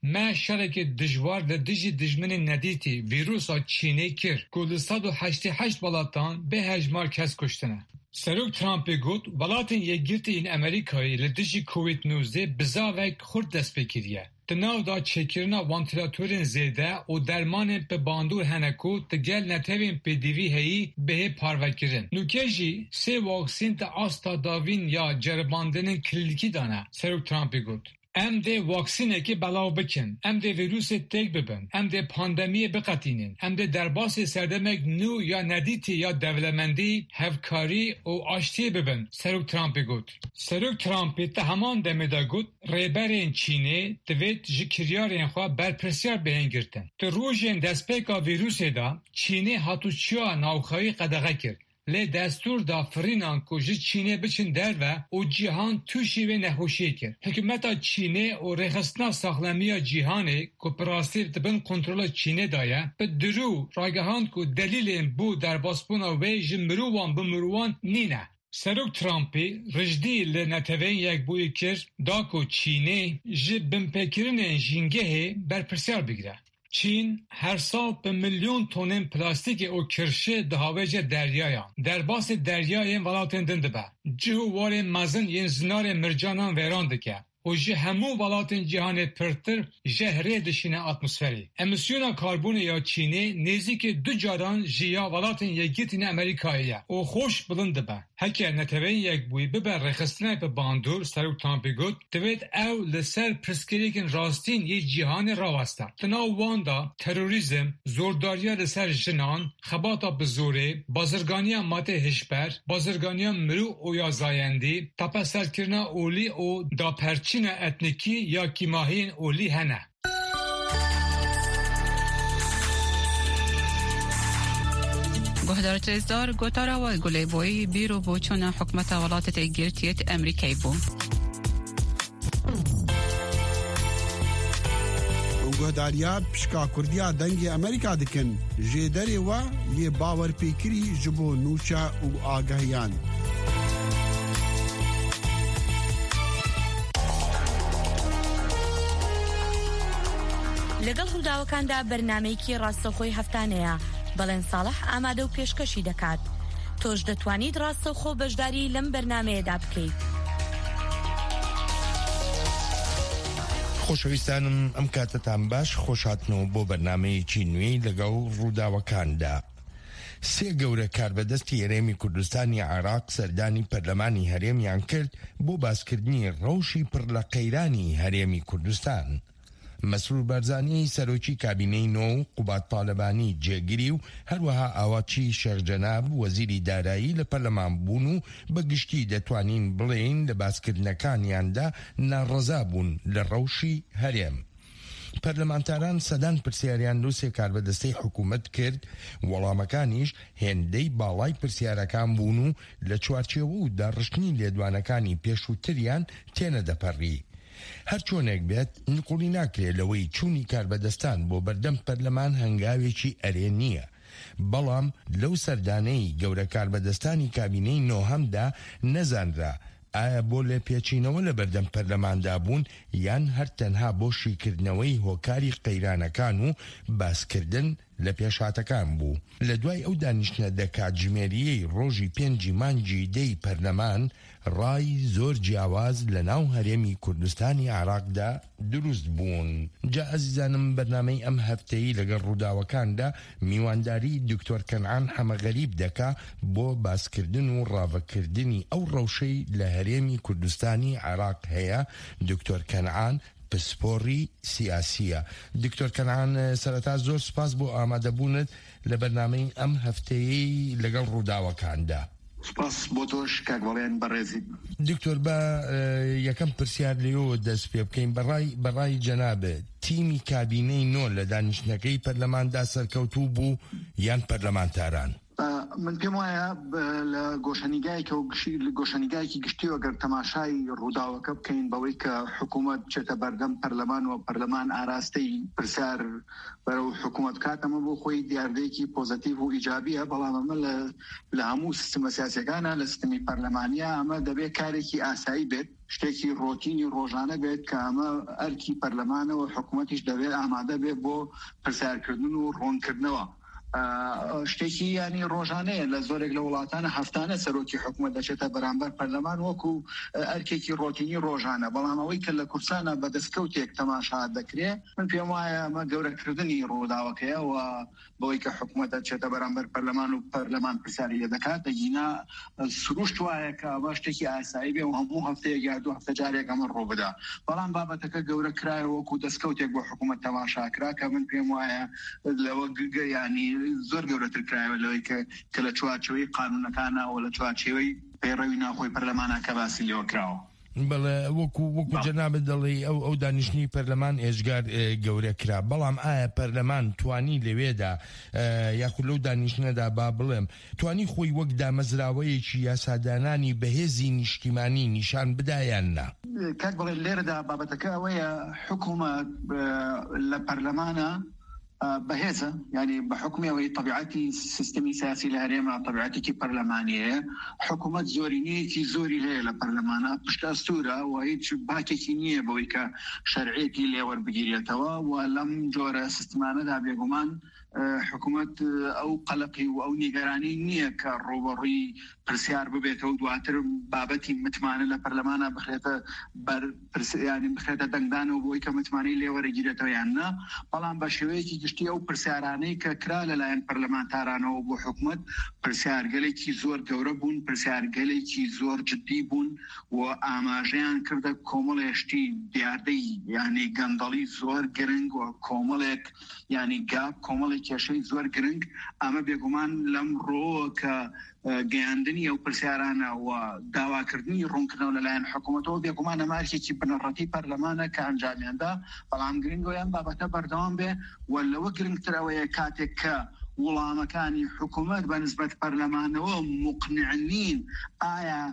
ما شرک دجوار لدیجی دجمن ندیتی ویروسا چینی کر که ل 188 ولاتان به هجمار کس کشتنه. سروک ترامپی گوت ولاتن یگیرتی این امریکایی لدیجی کووید 19 بزاوک خورد دست بکریه. تناو دا چکرنا وانتیلاتورین زیده و درمان به باندور هنکو تگل نتوین پیدیوی هایی به پاروکرین. نوکیجی 3 واکسین تا آستا داوین یا جرباندن کلیکی دانه. سروک ترامپی گوت. ام ده واکسینه که بلاو بکن، ام ده ویروس تک ببن، ام ده پاندمی بقتینین، ام ده درباس سردمک نو یا ندیتی یا دولمندی، هفکاری و آشتی ببن. سروک ترامپی گوت. سروک ترامپی تا همان دمدا گوت ریبرین چینه دوید جکریارین خواه برپرسیار بهن گرتن. تو روژین دستپیکا ویروس دا چینه هاتو چیا ناوخایی قدغه کرد. لی دستور دا فرینان که جی چینه بچن در و جیهان توشی و نخوشی کرد. حکومت چینه و رخصتنا ساخلمی جیهانه که پراستی تبن کنترل چینه دایه به درو راگهان که دلیل بو در باسپونا و جمروان بمروان نینه. سروک ترامپی رجدی لنتوین یک بوی کرد دا که چینه جی بمپکرین جینگه برپرسیار بگیره. چین هر سال به میلیون تونن پلاستیک او کرشه دهاوج دریایان در باس دریای ولاتن دنده جهو وار مزن ین زنار مرجانان ویران دکه و جه همو ولاتن جهان پرتر جهره دشینه اتمسفری. امیسیون کاربون یا چینه نزدیک 2 جاران جیا ولاتن یگیتین امریکاییه و خوش بلنده به. هکه نتوین یک بوی ببر رخصتنه به باندور سروک ترامپی گوت دوید او لسر پرسکریکن راستین یه جهان راوسته. تناو واندا تروریزم، زورداریا لسر جنان، خباتا بزوره، بازرگانیا ماته هشبر، بازرگانیا مرو او یا زایندی، تپا سرکرنا اولی او دا پرچین اتنیکی یا کیماهین اولی هنه. گهدار رزدار گوتارا و گله بوی بیرو بوچون حکمت ولایت تگیرتیت امریکایی بو. گهداریا پشکا کردیا دنگ امریکا دکن جدری و یه باور پیکری جبو نوچا و آگاهیان. لەگەڵ ڕووداوەکاندا بەرنامەیەکی ڕاستەوخۆی هەفتانەیە بەڵێن ساڵح ئامادە و پێشکەشی دەکات. تۆش دەتوانیت ڕاستەوخۆ بەشداری لەم بەرنامەیەدا بکەیت. خۆشەویستانم ئەم کاتتان باش خۆشهاتنەوە بۆ بەرنامەیەکی نوێی لەگەڵ ڕووداوەکاندا. 3 گەورە کاربەدەستی هەرێمی کوردستانی عێراق سەردانی پەرلەمانی هەرێمیان کرد بۆ باسکردنی ڕەوشی پڕ لە قەیرانی هەرێمی کوردستان. مسرور بارزانی سەرۆکی کابینەی نۆ و قوبات پاڵەبانی جێگیری و هەروەها ئاواچی شێخ جەناب وەزیری دارایی لە پەرلەمان بوون و بەگشتی دەتوانین بڵێین لە باسکردنەکانیاندا ناڕەزا بوون لە ڕەوشی هەرێم. پەرلەمانتاران سەدان پرسیاریان لۆ 3 کاربەدەستەی حکوومەت کرد، وەڵامەکانیش هێندەی باڵای پرسیارەکان بوون و لە چوارچێوە و داڕشتنی لێدوانەکانی پێشووتریان تێنە دەپەڕی. هەر چۆنێک بێت نقوڵی ناکرێت لەوەی چوونی کاربەدەستان بۆ بەردەم پەرلەمان هەنگاوێکی ئەرێ نییە. بەڵام لەو سەردانەی گەورە کاربەدەستانی کابینەی نۆهەمدا نەزانرا ئایا بۆ لێ پێچینەوە لە بەردەم پەرلەماندا بوون یان هەر تەنها بۆ شیکردنەوەی هۆکاری قەیرانەکان و باسکردن لە پێشهاتەکان بوو. لە دوای ئەو دانیشتنە دەکاتژمێریەی ڕۆژی 5 مانگی 10 پەرلەمان ڕای زۆر جیاواز لە ناو هەرێمی کوردستانی عێراقدا دروست بوون. جا ئەزیزانم بەرنامەی ئەم هەفتەیی لەگەڵ ڕووداوەکاندا میوانداری دکتۆر کەنعان حەمەغەریب دەکا بۆ باسکردن و ڕاوەکردنی ئەو ڕەوشەی لە هەرێمی کوردستانی عێراق هەیە. دکتۆر کەنعان پسپۆڕی سیاسیە. دکتۆر کەنعان سەرەتا زۆر سپاس بۆ ئامادەبوونت لە بەرنامەی ئەم هەفتەیەی لەگەڵ ڕووداوەکاندا. سپاس بۆ تۆش کاکبەڵێن بەڕێزی. دکتۆر بە یەکەم پرسیار لێەوە دەست پێ بکەین بەڕای جەنابێ تیمی کابینەی نۆ لە دانیشتنەکەی پەرلەماندا سەرکەوتوو بوو یان پەرلەمانتاران؟ من پێم وایە لە گۆشەنیگایەکی گشتی ئەگەر تەماشای ڕووداوەکە بکەین بەوەی کە حکوومەت بچێتە بەردەم پەرلەمان و پەرلەمان ئاراستەی پرسیار بەرەو حکوومەت کاتەمە بۆ خۆی دیاردەیەکی پۆزیتیڤ و ئیجابیە، بەڵام ئەمە لە هەموو سیستەمە سیاسیەکانە لە سیستەمی پەرلەمانیە ئەمە دەبێت کارێکی ئاسایی بێت، شتێکی ڕۆتینی ڕۆژانە بێت کە ئەمە ئەرکی پەرلەمانەوە حکوومەتیش دەبێت ئامادە بێت بۆ پرسیارکردن و ڕوونکردنەوە. شتێکی ینی ڕۆژانەیە لە زۆرێک لە وڵاتانە هەفتانە سەرۆکی حکوومەت دەچێتە بەرامبەر پەرلەمان وەکو ئەرکێکی ڕۆتینی ڕۆژانە، بەڵام ئەوەی کە لە کورسانە بە دەستکەوتێک تەماشا دەکرێت من پێم وایە ئەمە گەورەکردنی ڕووداوەکەیە و بەوەی کە حکوومەت دەچێتە بەرامبەر پەرلەمان و پەرلەمان پرسیاری لێ دەکات دەگینا سروشت وایە کە ئەوە شتێکی ئاسایی بێ و هەموو هەفتەیەک یا دوو هەفتە جارێک ئەمە ڕوو بدا، بەڵام بابەتەکە گەورە کرایە وەکو دەستکەوتێک بۆ حکوومەت تەماشاکرا کە من پێم وایە لەوە ینی زۆر گەورەتر کرایەوە لەوەی کە لە چوارچێوەی قانونەکانەوە لە چوارچێوەی پەیڕەوی ناخۆی پەرلەمانە کە باسی لێوە کراوە. بەڵێ وەکو جەنابەت دەڵێ ئەو دانیشتنی پەرلەمان ئێژگار گەورە کرا، بەڵام ئایا پەرلەمان توانی لەوێدا یاخود لەو دانیشتنەدا با بڵێم توانی خۆی وەک دامەزراوەیەکی یاسادانانی بەهێزی نیشتیمانی نیشان بدایان نا؟ کاک بڵێ لێرەدا بابەتەکە ئەوەیە حکوومەت لە پەرلەمانە بەهێزە، ینی بە حکومەوەی طبیعەتی سیستمی سیاسی لە هەرێمە طبیعەتێکی پەرلەمانیەیە، حکوومەت زۆرینەیەکی زۆری هەیە لە پەرلەمانە پشت ئەستوورە و هیچ باکێکی نییە بەوەی کە شەرعێتی لێوەربگیرێتەوە و لەم جۆرە سیستمانەدا بێگومان حکوومەت ئەو قەلقی و ئەو نیگەرانی نییە کە ڕۆبەڕووی پرسیار ببێتەوە دواتر بابەتی متمانە لە پەرلەمانە بخرێتە بخرێتە دەنگدانەوە بۆی کە متمانەی لێوەرەگیرێتەوە یان نا، بەڵام بە شێوەیەکی گشتی ئەو پرسیارانەی کە کرا لەلایەن پەرلەمانتارانەوە بۆ حکوومەت پرسیارگەلێکی زۆر گەورە بوون، پرسیارگەلێکی زۆر جدی بوون و ئاماژەیان کردە کۆمەڵێشتی دیاردەی یعنی گەندەڵی زۆر گرنگ و کۆمەڵێک ینی گاپ کۆمەڵێک کێشەی زۆر گرنگ. ئەمە بێگومان لەم ڕۆ کە گەیاندنی ئەو پرسیارانە و داواکردنی ڕوونکردنەوە لەلایەن حکوومەتەوە بێگومان ئەمارێکی بنەڕەتی پەرلەمانە کە ئەنجامیاندا، بەڵام گرنگۆیان بابەتە بەردەوام بێ و لەوە گرنگترەوەیە کاتێک کە وڵامەکانی حکوومەت بە نسبەت پەرلەمانەوە مقنعین ئایا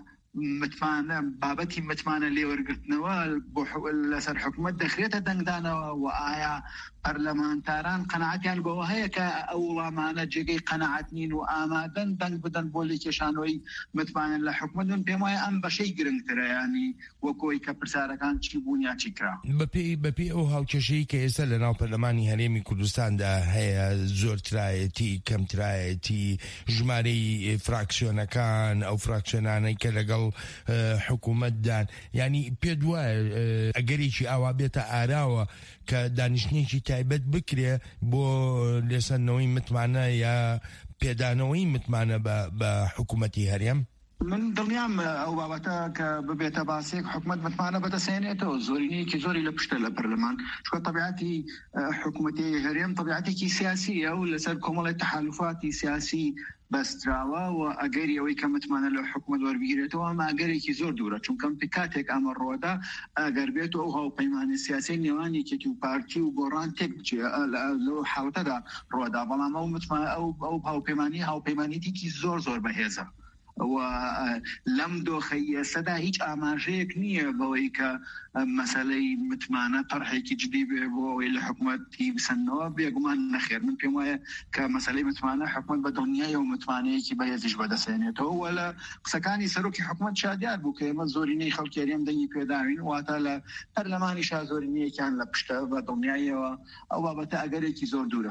متمانە بابەتی متمانە لێوەرگرتنەوە لەسەر حکوومەت دەخرێتە دەنگدانەوە و ئایا پەرلەمانتاران قەناعەتیان بەوە هەیە کە ئەو وڵامانە جێگەی قەناعەت نین و ئامادەن دەنگ بدەن بۆ لێکێشانەوەی متمانە لە حکوومەت. من پێم وایە ئەم بەشەی گرنگترە ینی وەکۆی کە پرسیارەکان چی بوون یا چی کرا. بەپێی ئەو هاوکێشەی کە ئێستا لە ناو پەرلەمانی هەرێمی کوردستاندا هەیە زۆرترایەتی کەمترایەتی ژمارەی فراکسیۆنەکان ئەو فراکسیۆنانەی کە لەگەڵ حکوومەتدان، ینی پێ دوایە ئەگەرێکی ئاوا بێتە ئاراوە کە دانیشتنێکی تایبەت بکرێ بۆ لێسەنەوەی متمانە یا پێدانەوەی متمانە بە حکوومەتی هەرێم؟ من دڵنیام ئەو بابەتە کە ببێتە باسێک حکوومەت متمانە بەدەسێنێتەوە زۆرینەیەکی زۆری لە پشتە لە پەرلەمان، چونکە طبیعەتی حکوومەتی هەرێم طبیعەتێکی سیاسیە و لەسەر کۆمەڵی تەحالوفاتی سیاسی بەستراوە و ئەگەری ئەوەی کە متمانە لە حکوومەت وەربگیرێتەوە ئەمە ئەگەرێکی زۆر دوورە، چونکە کاتێک ئەمە ڕۆدا ئەگەر بێت و ئەو هاوپەیمانی سیاسی نێوانی یەکێتی و پارتی و گۆڕان تێک بچێ لەو حاڵەتەدا ڕۆدا، بەڵام ئەو هاوپەیمانیتێکی زۆر زۆر بەهێزە و لەم دۆخەی ئێستادا هیچ ئاماژەیەک نییە بەوەی کە مەسەلەی متمانە طرحێکی جدی بێ بۆ ئەوەی لە حکوومەتی بسەنەوە بێگومان نەخێر. من پێم وایە کە مەسەلەی متمانە حکوومەت بە دڵنیایە و متمانەیەکی بەهێزیش بەدەسێنێتەوە و لە قسەکانی سەرۆکی حکوومەت شادیار بوو کە ئێمە زۆرینەی خەڵکی هەرێم دەنگی پێداوین، واتە لە پەرلەمانیشا زۆرینەیەکیان لە پشتە بە دڵنیایەوە ئەو بابەتە ئەگەرێکی زۆر دوورە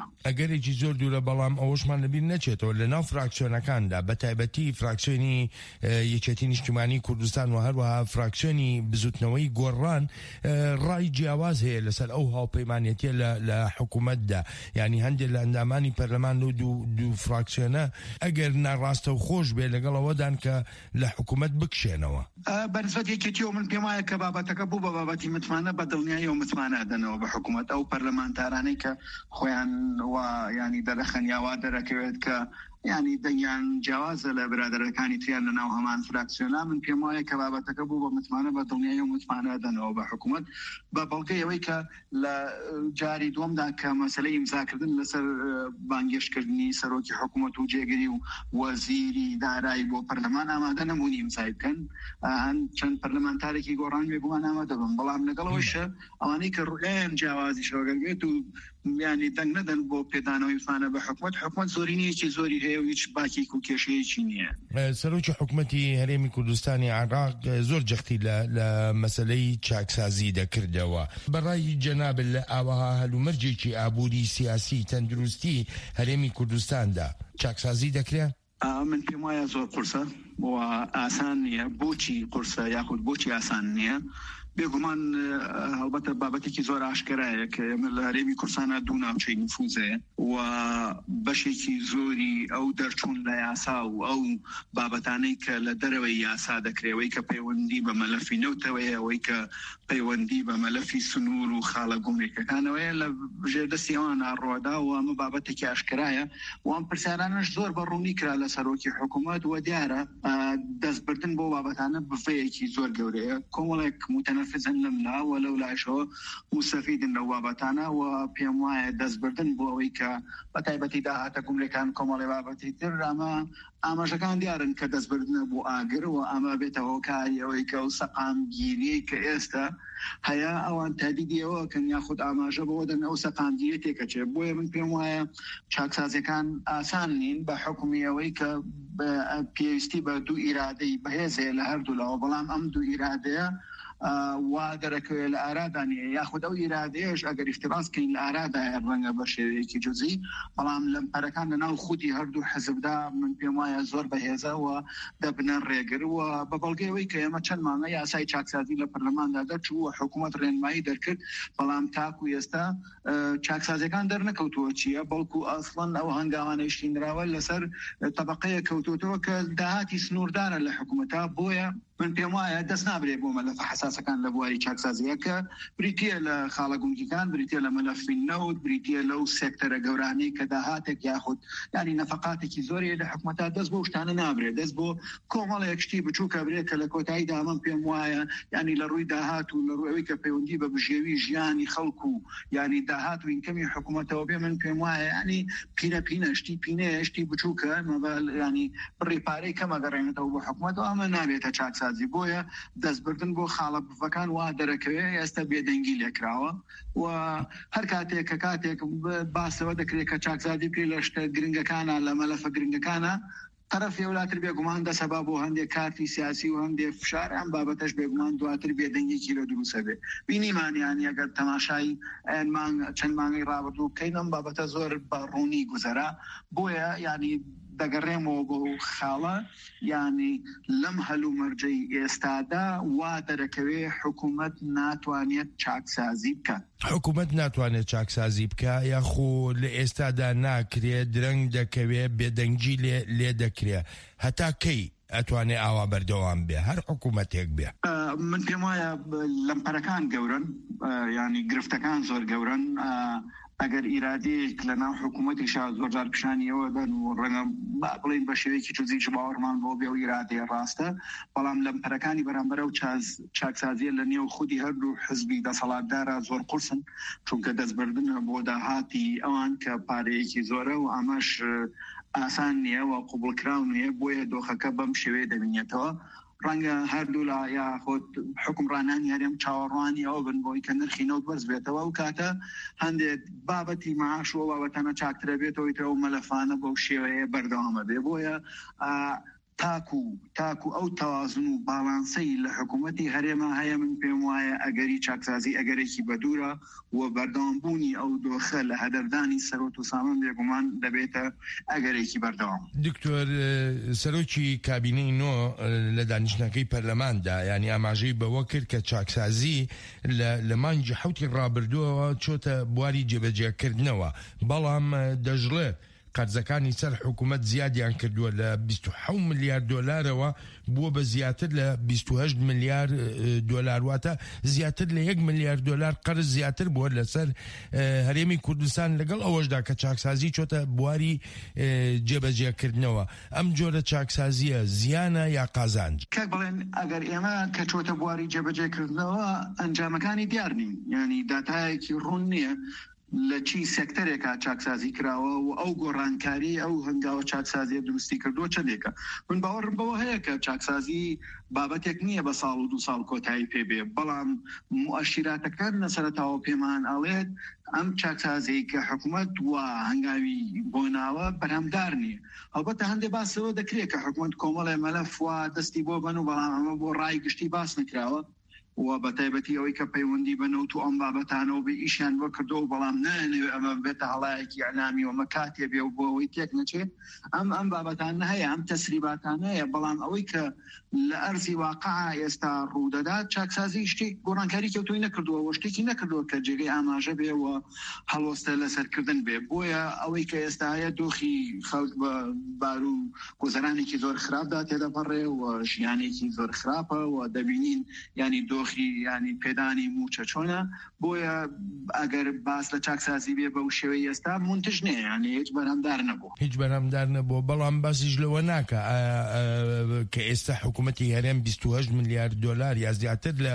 بەڵام ئەوەشمان لەبیر نەچێتەوە لە ناو فراکسیۆنەکاندا بە تایبەتی فراکسیۆنی یەکێتی نیشتیمانی کوردستان و هەروەها فراکسیۆنی بزوتنەوەی گۆڕان ڕای جیاواز هەیە لەسەر ئەو هاوپەیمانێتیە لە حکوومەتدا، ینی هەندێک لە ئەندامان پەرلەمان و دوو فراکسیۆنە ئەگەر ناڕاستە و خۆش بێ لەگەڵەوەدان کە لە حکوومەت بکشێنەوە. بەنسبەت یەکێتیەوە من پێم وایە کە بابەتەکە بوو بە بابەتی متمانە بە دڵنیایی و متمانە دەنەوە بە حکوومەت. ئەو پەرلەمانتارانەی کە خۆیان ینی دەرەخەن یاوا دەرەکەوێت کە ینی دەنگیان جیاوازە لە برادەرەکانی تریان لە ناو هەمان فراکسیۆنا من پێم وایە کە بابەتەکە بوو بە متمانە بە دڵنیایی و متمانە دەنەوە بە حکوومەت بە بەڵگەی ئەوەی کە لە جاری دووەمدا کە مەسەلەی ئیمزاکردن لەسەر بانگێشتکردنی سەرۆکی حکوومەت و جێگیری و وەزیری دارایی بۆ پەرلەمان ئامادە نەبوونی ئیمزای بکەن چەند پەرلەمانتارێکی گۆڕان بێ بووان ئامادە بن بەڵام لەگەڵەوەیشە ئەوانەی کە ڕوئیان جیاوازی شەوەگەربێت و ینی دەنگ نەدەن بۆ پێدانەوەی فانە بە حکوومەت زۆرینەیەکی زۆری هەیە و هیچ باکێک و کێشەیەکی نییە. سەرۆکی حکوومەتی هەرێمی کوردستانی عێراق زۆر جەختی لە مەسەلەی چاکسازی دەکردەوە. بەڕای جەناب لە ئاوەها هەلومەرجێکی ئابووری سیاسی تەندروستی هەرێمی کوردستاندا چاکسازی دەکرێت؟ من پێم وایە زۆر قورسە بۆ ئاسان نییە. بۆچی قورسە یاخود بۆچی ئاسان نییە؟ بێگومان هەڵبەتە بابەتێکی زۆر ئاشکرایە کە ئێمە لە هەرێمی کوردستانە دوو ناوچەی نفوزەیە و بەشێکی زۆری ئەو دەرچوون لە یاسا و ئەو بابەتانەی کە لە دەرەوەی یاسا دەکرێەوەی کە پەیوەندی بە مەلەفی نەوتەوەیە ئەوەی کە پەیوەندی بە مەلەفی سنوور و خاڵە گومرێکەکانەوەیە لە ژێردەستی ئەوان ئاڕۆدا و ئەمە بابەتێکی ئاشکرایە و ئەم پرسیارانش زۆر بەڕوونی کرا لە سەرۆکی حکوومەت و دیارە دەستبردن بۆ بابەتانە بفەیەکی زۆر گەورەیە. کۆمەڵێک متەنەفزن لەملا و لەو لاشەوە مستەفیدن لەو بابەتانە و پێم وایە دەستبردن بۆ ئەوەی کە بە تایبەتی داهاتە گومرێکان کۆمەڵی بابەتی تر ئاماژەکان دیارن کە دەستبردنە بۆ ئاگر و ئەمە بێتەوە کاری ئەوەی کە و سەقامگیری کە ئێستا هەیە ئەوان تادیدیەوە کەن یاخود ئاماژە بۆ دەن ئەو سەقامگیری تێکەچێ. بۆیە من پێم وایە چاکسازیەکان ئاسان نین بە حکومی ئەوەی کە پێویستی بە دوو ئیرادەی بەهێزێ لە هەردوولەوە بەڵام ئەم دوو ئیرادەیە وا دەرەکەوێت لە ئارادانە یاخود ئەو ئیرادەیەش ئەگەر افتراضکەین لە ئارادایە ڕەنگە بە شێوەیەکی جزئی بەڵام لەم پەرەکان لە ناو خودی هەردوو حزبدا من پێم وایە زۆر بەهێزەوە دەبنە ڕێگر و بە بەڵگەیەوەی کە ئێمە چەند مانگە یاسای چاکسازی لە پەرلەماندا دەرچوو حکوومەت ڕێنمایی دەرکرد بەڵام تاکو ئێستا چاکسازیەکان دەرنەکەوتووە چییە بەڵکو ئەسڵەن ئەو هەنگاوانەی نراوە لەسەر تەبەقەیە کەوتوتەوە کە داهاتی سنووردارە لە حکوومەتە. بۆیە من پێم وایە دەست نابرێت بۆ مەلەفە حساسەکان لە بواری چاکسازیە کە بریتە لە خاڵە گونگیەکان بریتە لە مەلەفی نەوت بریتە لەو سێکتەرە گەورانەی کە داهاتێک یاخود ینی نەفقاتێکی زۆری لە حکوومەتە دەست بۆ شتانە نابرێت دەست بۆ کۆمەڵێک شتی بچووکە برێت کە لە کۆتاییدا من پێم وایە ینی لە ڕووی داهات و لە ڕووی کە پەیوەندی بە بژێوی ژیانی خەڵکو و ینی داهات و ئینکەمی حکوومەتەوە بێ من پێم وایە ینی پینەشتی پینەیەشتی بچووکە ینی بڕی پارەی کەمەگەڕێنێتەوە بۆ حکوومەت و ئەمە نابێتە چاکسازی. بۆیە دەستبردن بۆ خاڵە بفەکان وا دەرەکەوێت ئێستا بێدەنگی لێکراوە و هەر کاتێک باسەوە دەکرێت کە چاکسازی بکرێت لە شتە گرنگەکانە لە مەلەفە گرنگەکانە طرفی ئەولاتر بێگومان دەسەبا بۆ هەندێک کارتی سیاسی و هەندێک فشار ئەم بابەتەش بێگومان دواتر بێدەنگێکی لە دروستە بێ بینیمانیان ئەگەر تەماشای چەند مانگەی ڕابردوو بکەین ئەم بابەتە زۆر بەڕوونی گوزەرا. بۆیە ینی دەگەڕێمەوە بۆ خاڵە ینی لەم هەلومەرجەی ئێستادا وا دەرەکەوێت حکوومەت ناتوانێت چاکسازی بکات. حکوومەت ناتوانێت چاکسازی بکە یاخۆ لە ئێستادا ناکرێت درەنگ دەکەوێت بێدەنگی لێ دەکرێت هەتا کەی ئەتوانێت ئاوا بەردەوام بێ هەر حکوومەتێک بێ. من پێم وایە لەمپەرەکان گەورن ینی گرفتەکان زۆر گەورن. ئەگەر ئیرادەیەک لە ناو حکوومەتیشا زۆر جار پیشانیەوە دەن و ڕەنگە بڵین بە شێوەیەکی جوزی باوەڕمان بۆ بێ و ئیرادەیە ڕاستە بەڵام لەم پەرەکانی بەرامبەرە و چاکسازیە لە نێو خودی هەردوو حزبی دەسەڵاتدارە زۆر قورسن چونکە دەستبردنە بۆ داهاتی ئەوان کە پارەیەکی زۆرە و ئەمەش ئاسان نییە و قوبولکراو نییە بۆیە دۆخەکە بەم شێوەیە دەبینێتەوە. ڕەنگە هەردوو لا یاخود حکمڕانانی هەرێم چاوەڕوانی ئەو بن بۆی کە نرخی نەوت بەرز بێتەوە و کاتە هەندێک بابەتی معاش و بابەتانە چاکترە بێتەوەی ترە و مەلەفانە بەو شێوەیە بەردەوامە بێ. بۆیە تاکو ئەو تەوازن و باڵانسەی لە حکوومەتی هەرێمە هەیە من پێم وایە ئەگەری چاکسازی ئەگەرێکی بەدوورە و بەردەوامبوونی ئەو دۆخە لە هەدەردانی سەرۆت و سامان بێگومان دەبێتە ئەگەرێکی بەردەوام. دکتۆر سەرۆکی کابینەی نۆ لە دانیشتنەکەی پەرلەماندا ینی ئاماژەی بەوە کرد کە چاکسازی لە مانگی حوتی ڕابردووەوە چۆتە بواری جێبەجێکردنەوە بەڵام دەژڵێت قەرزەکانی سەر حکوومەت زیادیان کردووە لە 27 ملیار دۆلارەوە بووە بە زیاتر لە 28 ملیار دۆلار، واتە زیاتر لە 1 ملیار دۆلار قەرز زیاتر بووە لەسەر هەرێمی کوردستان، لەگەڵ ئەوەشدا کە چاکسازی چۆتە بواری جێبەجێکردنەوە. ئەم جۆرە چاکسازیە زیانە یا قازانج؟ کاک بڵێن ئەگەر ئێمە کە چۆتە بواری جێبەجێکردنەوە ئەنجامەکانی دیار نین، یعنی داتایەکی ڕوون نییە لە چی سێکتەرێکا چاکسازی کراوە و ئەو گۆڕانکاری ئەو هەنگاوە چاکسازیە دروستی کردووە چەندێکە. من باوەڕم بەوە هەیە کە چاکسازی بابەتێک نییە بە ساڵ و 2 ساڵ کۆتایی پێبێ، بەڵام مؤشراتەکان لە سەرەتاوە پێمان ئەڵێت ئەم چاکسازی کە حکوومەت وە هەنگاوی بۆناوە بەرهەمدار نییە. هەڵبەتە هەندێک باسەوە دەکرێت کە حکوومەت کۆمەڵێ مەلەف وە دەستی بۆ بن و بەڵام ئەمە بۆ ڕای گشتی باس نکراوە و بەتایبەتی ئەوەی کە پەیوەندی بنەوت و ئەم بابەتانەوە بێ ئیشیان بۆ کردو بەڵام نانەوێ ئەمە بێتە هەڵایەکی ئەلامی و مەکاتێ بێ و بۆ ئەوەی تێک نەچێت. ئەم بابەتان هەیە، ئەم تەسریباتان هەیە، بەڵام ئەوەی کە لە ئەرزی واقع ئێستا ڕوودەدات چاکسازی شتێک گۆڕانکاری کەوتوی نەکردووە، شتێکی نەکردووە کە جێگەی ئاماژە بێ و هەڵوەستە لەسەرکردن بێ. بۆیە ئەوەی کە ئێستا هەیە دۆخی خەڵک بە بار و گۆزەرانێکی زۆر خراپدا تێدەپەڕێ و ژیانێکی زۆر خراپە و دەبینین ینی دۆخی ینی پێدانی موچە چۆنە. بۆیە ئەگەر باس لە چاکسازی بێ بەو شێوەی ئێستا منتج نییە، ینی هیچ بەرهەمدار نەبوو، هیچ بەرهەمدار نەبوو. بەڵام باسیش لەوە ناکە کە ئێستا حکوومەتی هەرێم 28 ملیار دۆلار یا زیاتر لە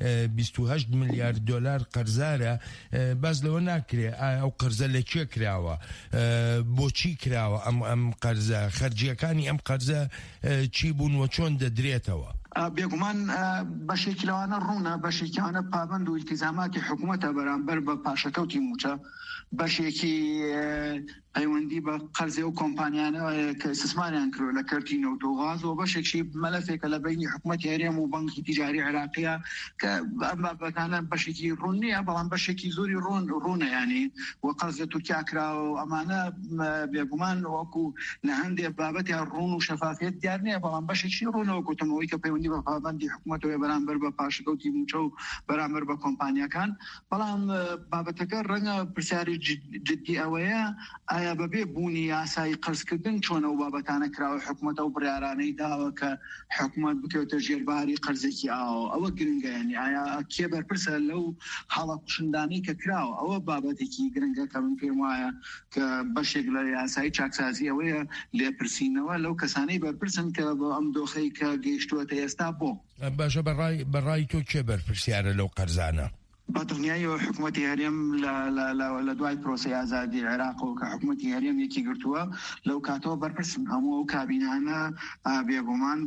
28 ملیار دۆلار قەرزارە، باز لەوە ناکرێ ئەو قەرزە لەکوێ کراوە، بۆچی کراوە، ئەم قەرزە خەرجیەکانی ئەم قەرزە چی بوون و چۆن دەدرێتەوە. بێگومان بەشێکی لەوانە ڕوونە، بەشێکیانە پابند و التیزاماتی حکوومەتە بەرامبەر بە پاشەکەوتی موچە، بەشێکی پەیوەندی بە قەرزێ و کۆمپانیانەوە کە استثماریان کردو لە کەرتی نەوت و غاز و بەشێکی مەلەفێکە لە بینی حکوومەتی هەرێم و بەنکی تیجاری عێراقیە کە ئەم بابەتانە بەشێکی ڕوون نییە، بەڵام بەشێکی زۆری ڕوونە، ینی وە قەرز لە تورکیا کراوە و ئەمانە بێگومان وەکو لە هەندێک بابەتیان ڕوون و شەفافیت دیار نییە، بەڵام بەشێکی ڕوونەوە گوتمەوەی کە پەیوەندی بە پابەندی حکوومەتەوە بەرامبەر بە پاشەکەوتی موچە و بەرامبەر بە کۆمپانیەکان. بەڵام بابەتەکە ڕەنگە پرسیاری جدی ئەوەیە ئایا بەبێ بوونی یاسایی قەرزکردن چۆنە و بابەتانە کراوە حکوومەتە و بڕیارانەی داوە کە حکوومەت بکەوتە ژێرباری قەرزێکی ئەوە گرنگە، ینی ئایا کێ بەرپرسە لەو هەڵە قوشندانی کە کراوە؟ ئەوە بابەتێکی گرنگە کە من پێم وایە کە بەشێک لە یاسایی چاکسازی ئەوەیە لێپرسینەوە لەو کەسانەی بەرپرسن کە بۆ ئەم دۆخەی کە گەیشتووەتە ئێستا بۆ. باشە بەڕای تۆ کێ بەرپرسیارە لەو قەرزانە؟ بەدڵنیاییەوە حکوومەتی هەرێم لە دوای پرۆسی ئازادی عێراق و کە حکوومەتی هەرێم یەکی گرتووە لەو کاتەوە بەرپرسن هەموو ئەو کابینانە بێگومان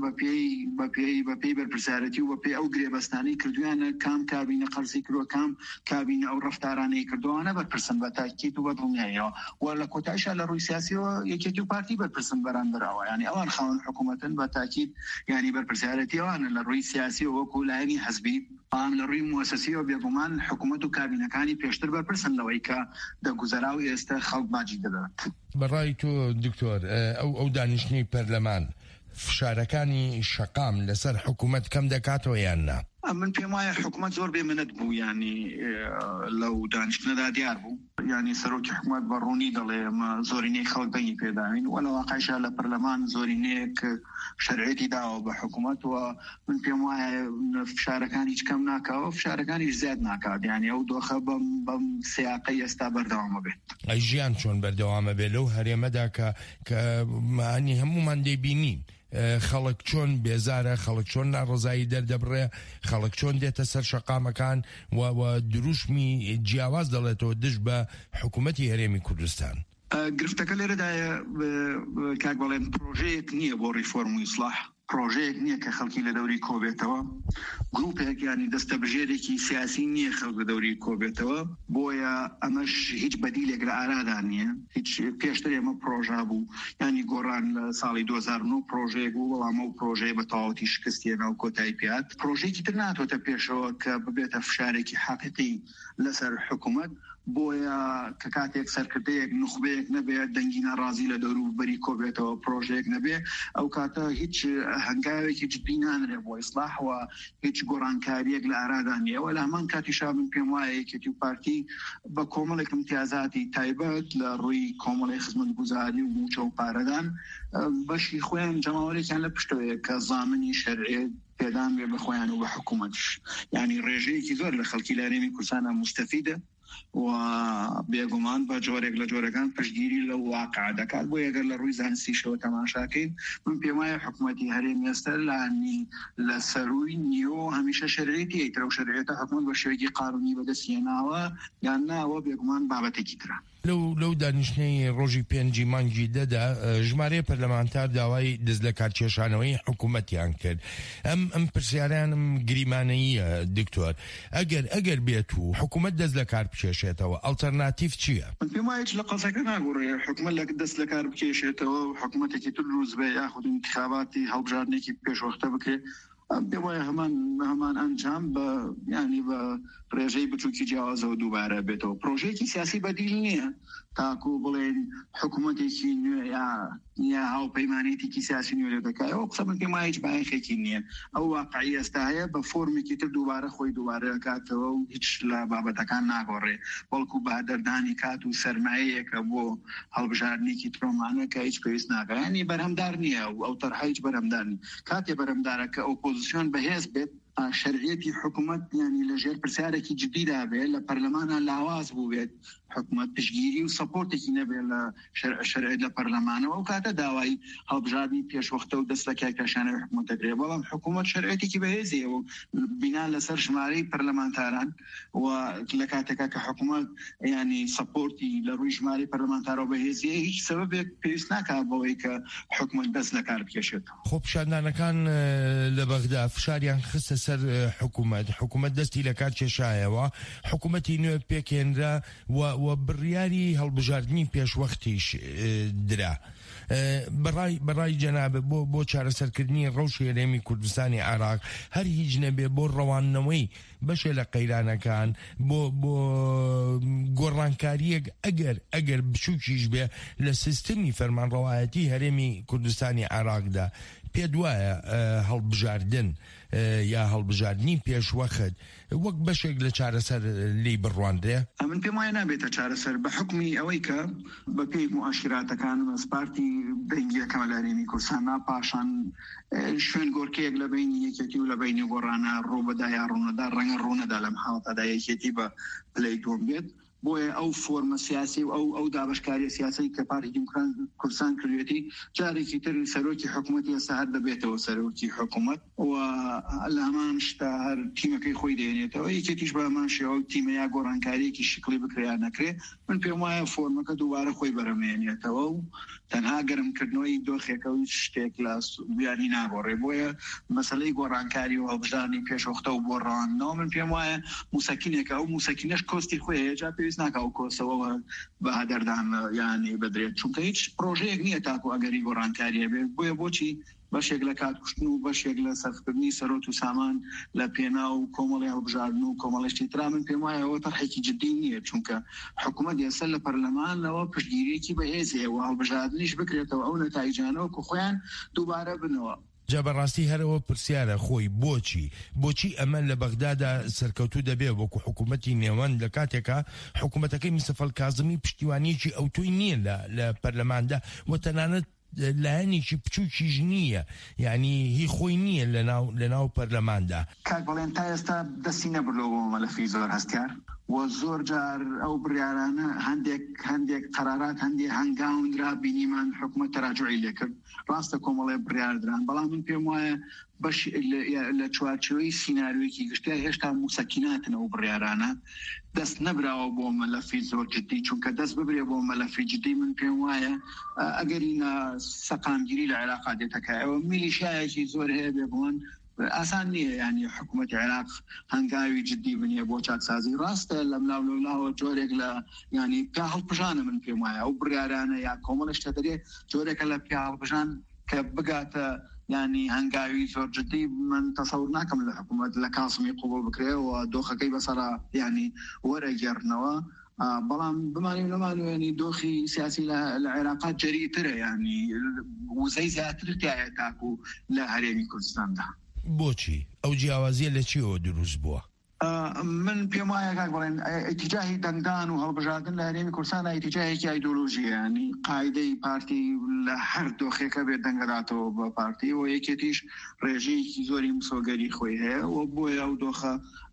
بە پێی بەرپرسیارەتی و بە پێی ئەو گرێبەستانەی کردویانە کام کابینە قەرزی کردووە، کام کابینە ئەو ڕەفتارانەی کردووانە بەرپرسن بە تاکید و بەدڵنیاییەوە و لە کۆتاییشە لە ڕووی سیاسیەوە یەکێتی و پارتی بەرپرسن بەرامبەرەوە، ینی ئەوان خاوەن حکوومەتن بە تاکید، ینی بەرپرسیارەتی ئەوانە لە ڕووی سیاسی و وەکو لایەنی حەزبی، ئام لە ڕووی موسەسیەوە بێگومان حکوومەت و کابینەکانی پێشتر بەرپرسن لەوەی کە دەگوزەراو ئێستا خەڵک باجی دەدات. بەڕای تۆ دکتۆر ئەو دانیشتنی پەرلەمان فشارەکانی شەقام لەسەر حکوومەت کەم دەکاتەوە یان نا؟ من پێم وایە حکوومەت زۆر بێمەنەت بوو، ینی لەو دانیشتنەدا دیار بوو، ینی سەرۆکی حکوومەت بەڕوونی دەڵێ ئەمە زۆرینەی خەڵک بەنی پێداوین و لە واقعیشە لە پەرلەمان زۆرینەیەک شەرعێتی داوە بە حکوومەت و من پێم وایە فشارەکانی هیچ کەم ناکاوە، فشارەکانیش زیاد ناکات، ینی ئەو دۆخە بەم سیاقەی ئێستا بەردەوامە بێت. ئەی ژیان چۆن بەردەوامە بێت لەو هەرێمەدا کە معنی هەمومان دەیبینین خەڵک چۆن بێزارە، خەڵک چۆن ناڕزایی دەردەبڕێ، خەڵک چۆن دێتە سەر شەقامەکان و دروشمی جیاواز دەڵێتەوە دشت بە حکوومەتی هەرێمی کوردستان. گرفتەکە لێرەدایە کاک بەڵێن پرۆژەیەک نییە بۆ ڕیفۆرم و ئیسلاح، پرۆژەیەک نییە کە خەڵکی لە دەوری کۆبێتەوە، گروپێک ینی دەستە بژێرێکی سیاسی نییە خەڵک لە دەوری کۆبێتەوە، بۆیە ئەمەش هیچ بەدیلێک لە ئارادا نییە، هیچ پێشتر ئێمە پرۆژە بوو، ینی گۆڕان لە ساڵی 2009 پرۆژەیەک بوو، بەڵام ئەو پرۆژەیە بە تەواوەتی شکستیەنە و کۆتایی پێات، پرۆژەیەکی تر ناتوێتە پێشەوە کە ببێتە فشارێکی حەقیقی لەسەر حکوومەت، بۆیە کە کاتێک سەرکردەیەک نخبەیەک نەبێت دەنگی ناڕازی لە دەوروبەری کۆبێتەوە پرۆژەیەک نەبێ، ئەو کاتە هیچ هەنگاوێکی جدی نانرێ بۆ ئیسلاح و هیچ گۆڕانکاریەک لە ئارادانیە و لە هەمان کاتیشا من پێم وایە یەکێتی و پارتی بە کۆمەڵێک امتیازاتی تایبەت لە ڕووی کۆمەڵی خزمەتگوزاری و موچە و پارەدان بەشی خۆیان جەماوەرێکیان لە پشتەوەیە کە زامنی شەرعێ پێدان بێ بە خۆیان و بە حکوومەتش یعنی ڕێژەیەکی زۆر لە خەڵکی لە هەرێمی کوردستانە مستەفیدە و بێگومان بە جۆرێک لە جۆرەکان پشتگیری لە واقع دەکات بۆ ئەگەر لە ڕووی زانستیشەوە تەماشاکەین من پێم وایە حکوومەتی هەرێمی ئێستا لە سەرووی نیۆ هەمیشە شەرعێتی ئەیترە و شەرعێتە حکوومەت بە شێوەیەکی قانونی بەدەستهێناوە یان ناوە بێگومان بابەتێکی ترە. لەو دانیشتنەی ڕۆژی 5 مانگی دەدا ژمارەیە پەرلەمانتار داوای دەست لە کارکێشانەوەی حکوومەتیان کرد. ئەم پرسیارانم گریمانەییە دکتۆر ئەگەر بێت و حکوومەت دەست لە کار بکێشێتەوە ئەڵتەرناتیڤ چییە؟ من پێم وایە لە قەسەکە ناگۆڕێ حکوومەت لە دەست لە کار بکێشێتەوە و حکوومەتێکی تر روز بێ یاخود انتخاباتی هەڵبژاردنێکی پێشوەختە بکرێت پێم وایە هەمان ئەنجام بە ینی بە ڕێژەی بچووکی جیاوازەوە دووبارە بێتەوە. پرۆژەیەکی سیاسی بەدیل نییە تاکو بڵێن حکوومەتێکی نوێ یا هاوپەیمانێتێکی سیاسی نوێ لێ دەکایەوە قسە من پێم وایە هیچ بایەخێکی نییە. ئەو واقعی ئێستا هەیە بە فۆرمێکی تر دووبارە خۆی دووبارە دەکاتەوە و هیچ لە بابەتەکان ناگۆڕێ بەڵکو بەهادەردانی کات و سەرمایەیەکە بۆ هەڵبژاردنێکی ترۆمانە کە هیچ پێویست ناکات ینی بەرهەمدار نییە و ئەو تەرحە هیچ بەرهەمدار نیە. کاتێ بەرهەمدارە کە ئۆپۆزیسیۆن بەهێز بێت شەرعێتی حکوومەت ینی لەژێر پرسیارێکی جدیدا بێت لە پەرلەمانە لاواز بوو بێت حکوومەت پشگیری و سەپۆرتێکی نەبێت لە شەرعێت لە پەرلەمانەوە و کاتە داوای هەڵبژاردنی پێشوەختە و دەست لە کارکێشانەوەی حکوومەت دەکرێت بەڵام حکوومەت شەرعێتێکی بەهێزیە و بنا لەسەر ژمارەی پەرلەمانتاران و لە کاتێکا کە حکوومەت ینی سەپۆرتی لە ڕووی ژمارەی پەرلەمانتارەوە بەهێزیە هیچ سەبەبێک پێویست ناکات بەوەی کە حکوومەت دەست لە کار بکێشێتەوە. خۆ پیشاندانەکان لە بەغدا فشاریان خستە سەر حکوومەت دەستی لە کار کێشایەوە حکوومەتی نوێ پێکێنرا و بڕیاری هەڵبژاردننی پێشوەختیش درا. بەڕای جەنابێت بۆ چارەسەرکردنی ڕەوشی هەرێمی کوردستانی عێراق هەر هیچ نەبێ بۆ ڕەوانەوەی بەشێ لە قەیرانەکان بۆ گۆڕانکاریەک ئەگەر بچووکیش بێ لە سیستمی فەرمانڕەوایەتی هەرێمی کوردستانی عێراقدا پێت وایە هەڵبژاردن یا هەڵبژاردننی پێشوەخت وەک بەشێک لە چارەسەر لی بڕواندرێ؟ من پێم وایە نابێتە چارەسەر بە حکمی ئەوەی کە بە پێی مواشراتەکان مەسپارتی دەنگیەکەمە لە هەرێمی کوردستان پاشان شوێن گۆرکەیەک لە بینی یەکێتی و لە بینی گۆڕانە ڕووبەدا یا ڕوونەدا ڕەنگە ڕوونەدا لەم حاڵەتەدا یەکێتی بە پلەی دووەم بێت بۆیە ئەو فۆرمە سیاسی و ئەو دابشکاری سیاسی کە پارتی دیموکراسی کوردستان کردوێتی جارێکی تر سەرۆکی حکوومەتی ئێستا هەر دەبێتەوە سەرۆکی حکوومەت و لە هەمان شتا هەر تیمەکەی خۆی دێنێتەوە یەکێتیش بە هەمان شێوە تیمەیە گۆڕانکاریەکی شکلی بکرێیان نەکرێ. من پێم وایە فۆرمەکە دووبارە خۆی بەرەمێنێتەوە و تەنها گەرمکردنەوەی دۆخێکەوەی شتێک لە بیانی ناگۆڕێ. بۆیە مەسەلەی گۆڕانکاری و هەڵبژاردننی پێشوەختە و بۆ ڕەوانەوە من پێم وایە موسەکینێکە ئەو موسەکینەش کۆستی خۆی هەیە جا پێویست ناکە و کۆسەوە بەهادەردان ینی بدرێت چونکە هیچ پرۆژەیەک نییە تاکو ئەگەری گۆڕانکاریە بێت. بۆیە بۆچی بەشێک لە کاتکوشتن و بەشێک لە سەرفکردنی سەرۆت و سامان لە پێنا و کۆمەڵی هەڵبژاردن و کۆمەڵێشتی ترا من پێم وایە ئەوە تەرحێکی جدی نییە چونکە حکوومەت ئێستا لە پەرلەمانەوە پشتگیریەکی بەهێزەیە و هەڵبژاردنیش بکرێتەوە ئەو نەتایجانەوە کە خۆیان دووبارە بنەوە. جا بەڕاستی هەرەوە پرسیارە خۆی بۆچی ئەمە لە بەغدادا سەرکەوتوو دەبێ وەکو حکوومەتی نێوان لە کاتێکە حکوومەتەکەی میسەفەل کازمی پشتیوانیەکی ئەوتۆی نییە لە پەرلەماندا و تەنانەت لایەنێکی بچووکیش نییە یعنی هی خۆی نییە لە ناو پەرلەماندا. کاک بەڵێن تا ئێستا دەستی نەبرەوە مەلەفی زۆر هەستیار و زۆر جار ئەو بڕیارانە هەندێک قەرارات هەندێک هەنگاوندرا بینیمان حکوومەت تەراجوعی لێ کرد ڕاستە کۆمەڵێ بڕیاردران بەڵام من پێم وایە بەش لە چوارچێوەی سیناریۆیەکی گشتیا هێشتا موسەکیناتن ئەو بڕیارانە دەست نەبراوە بۆ مەلەفی زۆر جدی چونکە دەست ببرێ بۆ مەلەفی جدی من پێم وایە ئەگەرینە سەقامگیری لە عێراقا دێتەکایەوە میلیشایەکی زۆر هەیە بێ بۆن ئاسان نییە ینی حکوومەتی عێراق هەنگاوی جدی بنیە بۆ چاکسازی. ڕاستە لە ملاولاوە جۆرێک لە ینی پیا هەڵبژانە من پێم وایە ئەو بڕیارانە یا کۆمەڵ شتەدەرێ جۆرێکە لە پیا هەڵبژان کە بگاتە ینی هەنگاوی زۆر جدی من تەسەور ناکەم لە حکوومەت لە کاسمی قوبڵ بکرێ و دۆخەکەی بەسەرا ینی وەرەگێڕنەوە بەڵام بمانێ نەمانوێنی دۆخی سیاسی لە عێراقات جەریترە ینی وزەی زیاترتیایە تاکو لە هەرێمی کوردستاندا. بۆچی ئەو جیاوازیە لە چیەوە دروست بووە؟ من پێم وایە کاک بڵێن ئیتیجاهی دەنگدان و هەڵبژاردن لە هەرێمی کوردستانە ئیتیجاهێکی ئایدۆلۆژیە، ینی قاعدەی پارتی لە هەر دۆخێکە بێت دەنگداتەوە بە پارتی و یەکێتیش ڕێژەیەکی زۆری مسۆگەری خۆی هەیە و بۆیە ئەو دۆخە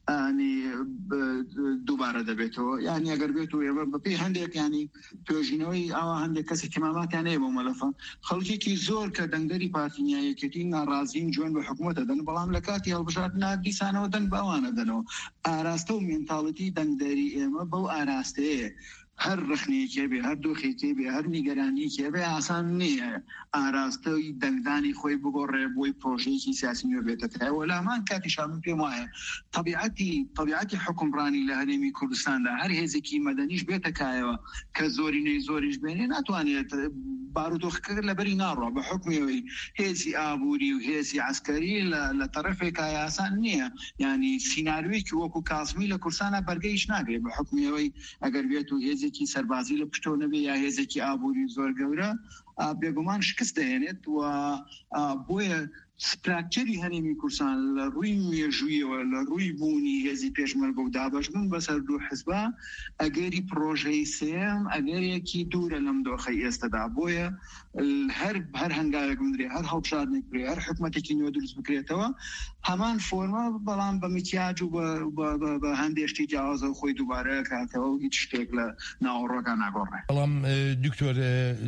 دووبارە دەبێتەوە، یعنی ئەگەر بێت و ئێمە بەپێی هەندێک ینی توێژینەوەی ئاوا هەندێک کەسی تیماماتیان هەیە بۆ مەلەفە خەڵکێکی زۆر کە دەنگدەری پارتینیایەکێتی ناڕازین جوێن بە حکوومەتە دەن، بەڵام لە کاتی هەڵبژاردنە دیسانەوە دەنگ بەوانە دەنەوە. ئاراستە و مێنتاڵیتی دەنگدەری ئێمە بەو ئاراستەیە هەر ڕخنێکێ بێ هەر دۆخێکێ بێ هەر نیگەرانیکێ بێ ئاسان نییە ئاراستەی دەنگدانی خۆی بگۆڕێ بۆی پرۆژەیەکی سیاسی نوێ بێتەوە. لامان کاتیشان من پێم وایە طبیعەتی حکومڕانی لە هەرێمی کوردستاندا هەر هێزێکی مەدەنیش بێتەکایەوە کە زۆریش بێنێ ناتوانێت بارودۆخەکە لەبەری ناڕۆ بە حکومیەوەی هێزی ئابووری و هێزی عسکەری لە تەرەفێکا ئاسان نییە، ینی سیناریوەیەکی وەکو کاسمی لە کورسانە بەرگەیش ناگرێت بە حکومیەوەی ئەگەر بێت و هێزێکی سەربازی لە پشتۆ نەبێ یا هێزێکی ئابووری زۆر گەورە بێگومان شکست دەهێنێت و بۆیە ستراکچەری هەرێمی کوردستان لە ڕووی مێژوویەوە لە ڕووی بوونی هێزی پێشمەرگە و دابەشبوون بەسەر دوو حزبە ئەگەری پرۆژەی سێم ئەگەرێکی دوورە لەم دۆخەی ئێستادا. بۆیە هەر هەنگاوێک بندرێ هەر هەڵبژاردنێک بکرێ هەر حکومەتێکی نوێ دروست بکرێتەوە هەمان فۆرمە بەڵام بە مکیاج و بە هەندێشتی جیاوازە خۆی دووبارە کاتەوە و هیچ شتێک لە ناوەڕۆکە ناگۆڕێ. بەڵام دکتۆر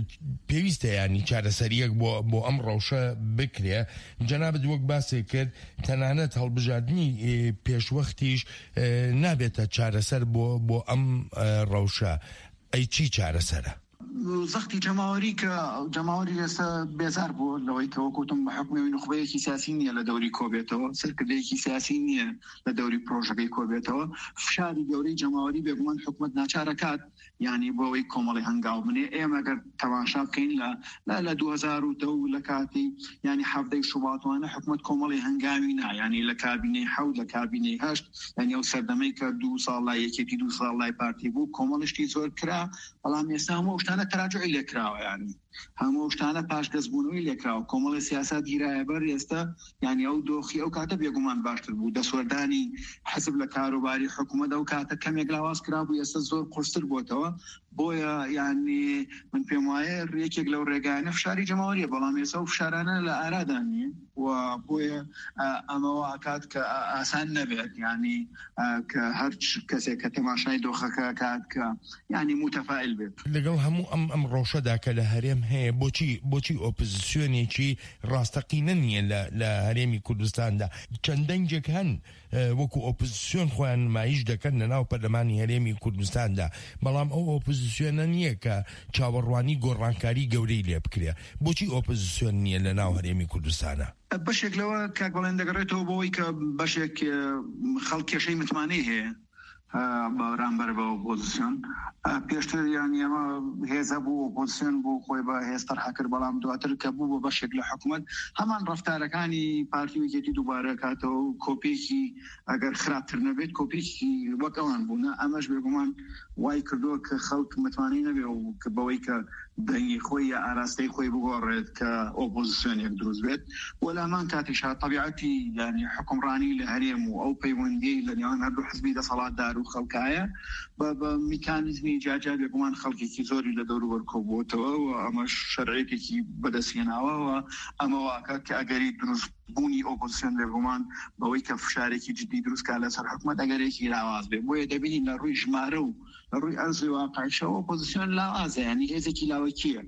پێویستە ینی چارەسەریەک بۆ ئەم ڕەوشە بکرێ. جەنابەت وەک باسێ کرد تەنانەت هەڵبژاردننی پێشوەختیش نابێتە چارەسەر بۆ ئەم ڕەوشە. ئەی چی چارەسەرە؟ زەختی جەماوەری کە جەماوەری ئێستا بێزار بوو لەوەی کە وەکوتم بە حکومەوەی نخبەیەکی سیاسی نییە لە دەوری کۆبێتەوە، سەرکردەیەکی سیاسی نییە لە دەوری پرۆژەکەی کۆبێتەوە. فشاری گەورەی جەماوەری بێگومان حکومەت ناچارەکات ینی بۆەوەی کۆمەڵی هەنگاو بنێ. ئێمە گەر تەماشا بکەین لە 2010 لە کاتی ینی هەفتەی شوباتوانە حکومەت کۆمەڵی هەنگاوی نا ینی لە کابینەی 7 لە کابینەی 8 ینی ئەو سەردەمەی کە 2 ساڵ لای یەکێتی 2 ساڵ لای پارتی بوو کۆمەڵشتی زۆر کرا، بەڵام ئێستا هەموو شتانە تراجعی لێکراوە، ینی هەموو شتانە پاشگەزبوونەوەی لێکراوە. کۆمەڵی سیاست گیرایە بەر ئێستا ینی ئەو دۆخی ئەو کاتە بێگومان باشتر بوو. دەسوەردانی حزب لە کاروباری حکومەت ئەو کاتە کەمێک لاواز کرابوو، ئێستا زۆر قورستر بووەتەوە. بۆیە ینی من پێم وایە ڕێکێک لەو ڕێگانە فشاری جەماوەریە، بەڵام ئێستا و فشارانە لە ئارادانیە و بۆیە ئەمەوە ئاکات کە ئاسان نەبێت، ینی کە هەر کەسێک کە تەماشای دۆخەکە کات کە ینی متەفائل بێت. لەگەڵ هەموو ئەم ڕەوشەدا کە لە هەرێم هەیە بۆچی ئۆپۆزیسیۆنێکی ڕاستەقینە نییە لە هەرێمی کوردستاندا؟ چەند دەنگێک هەن وەکو ئۆپۆزیسیۆن خۆیان نمایش دەکەن لەناو پەرلەمانی هەرێمی کوردستاندا، بەڵام ئەو ئۆپۆزیسیۆنە نییە کە چاوەڕوانی گۆڕانکاری گەورەی لێ بکرێ. بۆچی ئۆپۆزیسیۆن نییە لەناو هەرێمی کوردستانە؟ بەشێک لەوە کاک بەڵێن دەگەڕێتەوە بۆەوەی کە بەشێک خەڵک کێشەی متمانەی هەیە بەرامبەر بە ئۆپۆزیسیۆن. پێشتر یانی ئەمە هێزە بوو ئۆپۆزیسیۆن بوو خۆی بە هێزتر حەکرد، بەڵام دواتر کە بوو بە بەشێک لە حکوومەت هەمان ڕەفتارەکانی پارتی ویکێتی دووبارە کاتەوە کۆپێکی ئەگەر خراپتر نەبێت کۆپێکی وەک ئەوان بوونە. ئەمەش بێگومان وای کردووە کە خەڵک متمانەی نەبێ و کە بەوەی کە دەنگی خۆی یا ئاراستەی خۆی بگۆڕێت کە ئۆپۆزیسیۆنێک دروست بێت. وەلامان کاتیشا طبیعەتی ینی حکومڕانی لە هەرێم و ئەو پەیوەندی لە نێوان هەردوو حزبی دەسەڵاتدار و خەڵکایە بە میکانیزمی جاجا بێگومان خەڵکێکی زۆری لە دەور وەرکۆبووتەوە و ئەمەش شەرعێتێکی بەدەستهێناوە و ئەمە واکات کە ئەگەری دروست بوونی ئۆپۆزیسیۆن بێگومان بەوەی کە فشارێکی جدی دروستکە لەسەر حکومەت ئەگەرێکی لاواز بێ. بۆیە دەبینین لە ڕووی ژمارە و لە ڕووی ئەرزی واقعیشەوە ئۆپۆزیسیۆن لاوازە، ینی هێزێکی لاوەکیە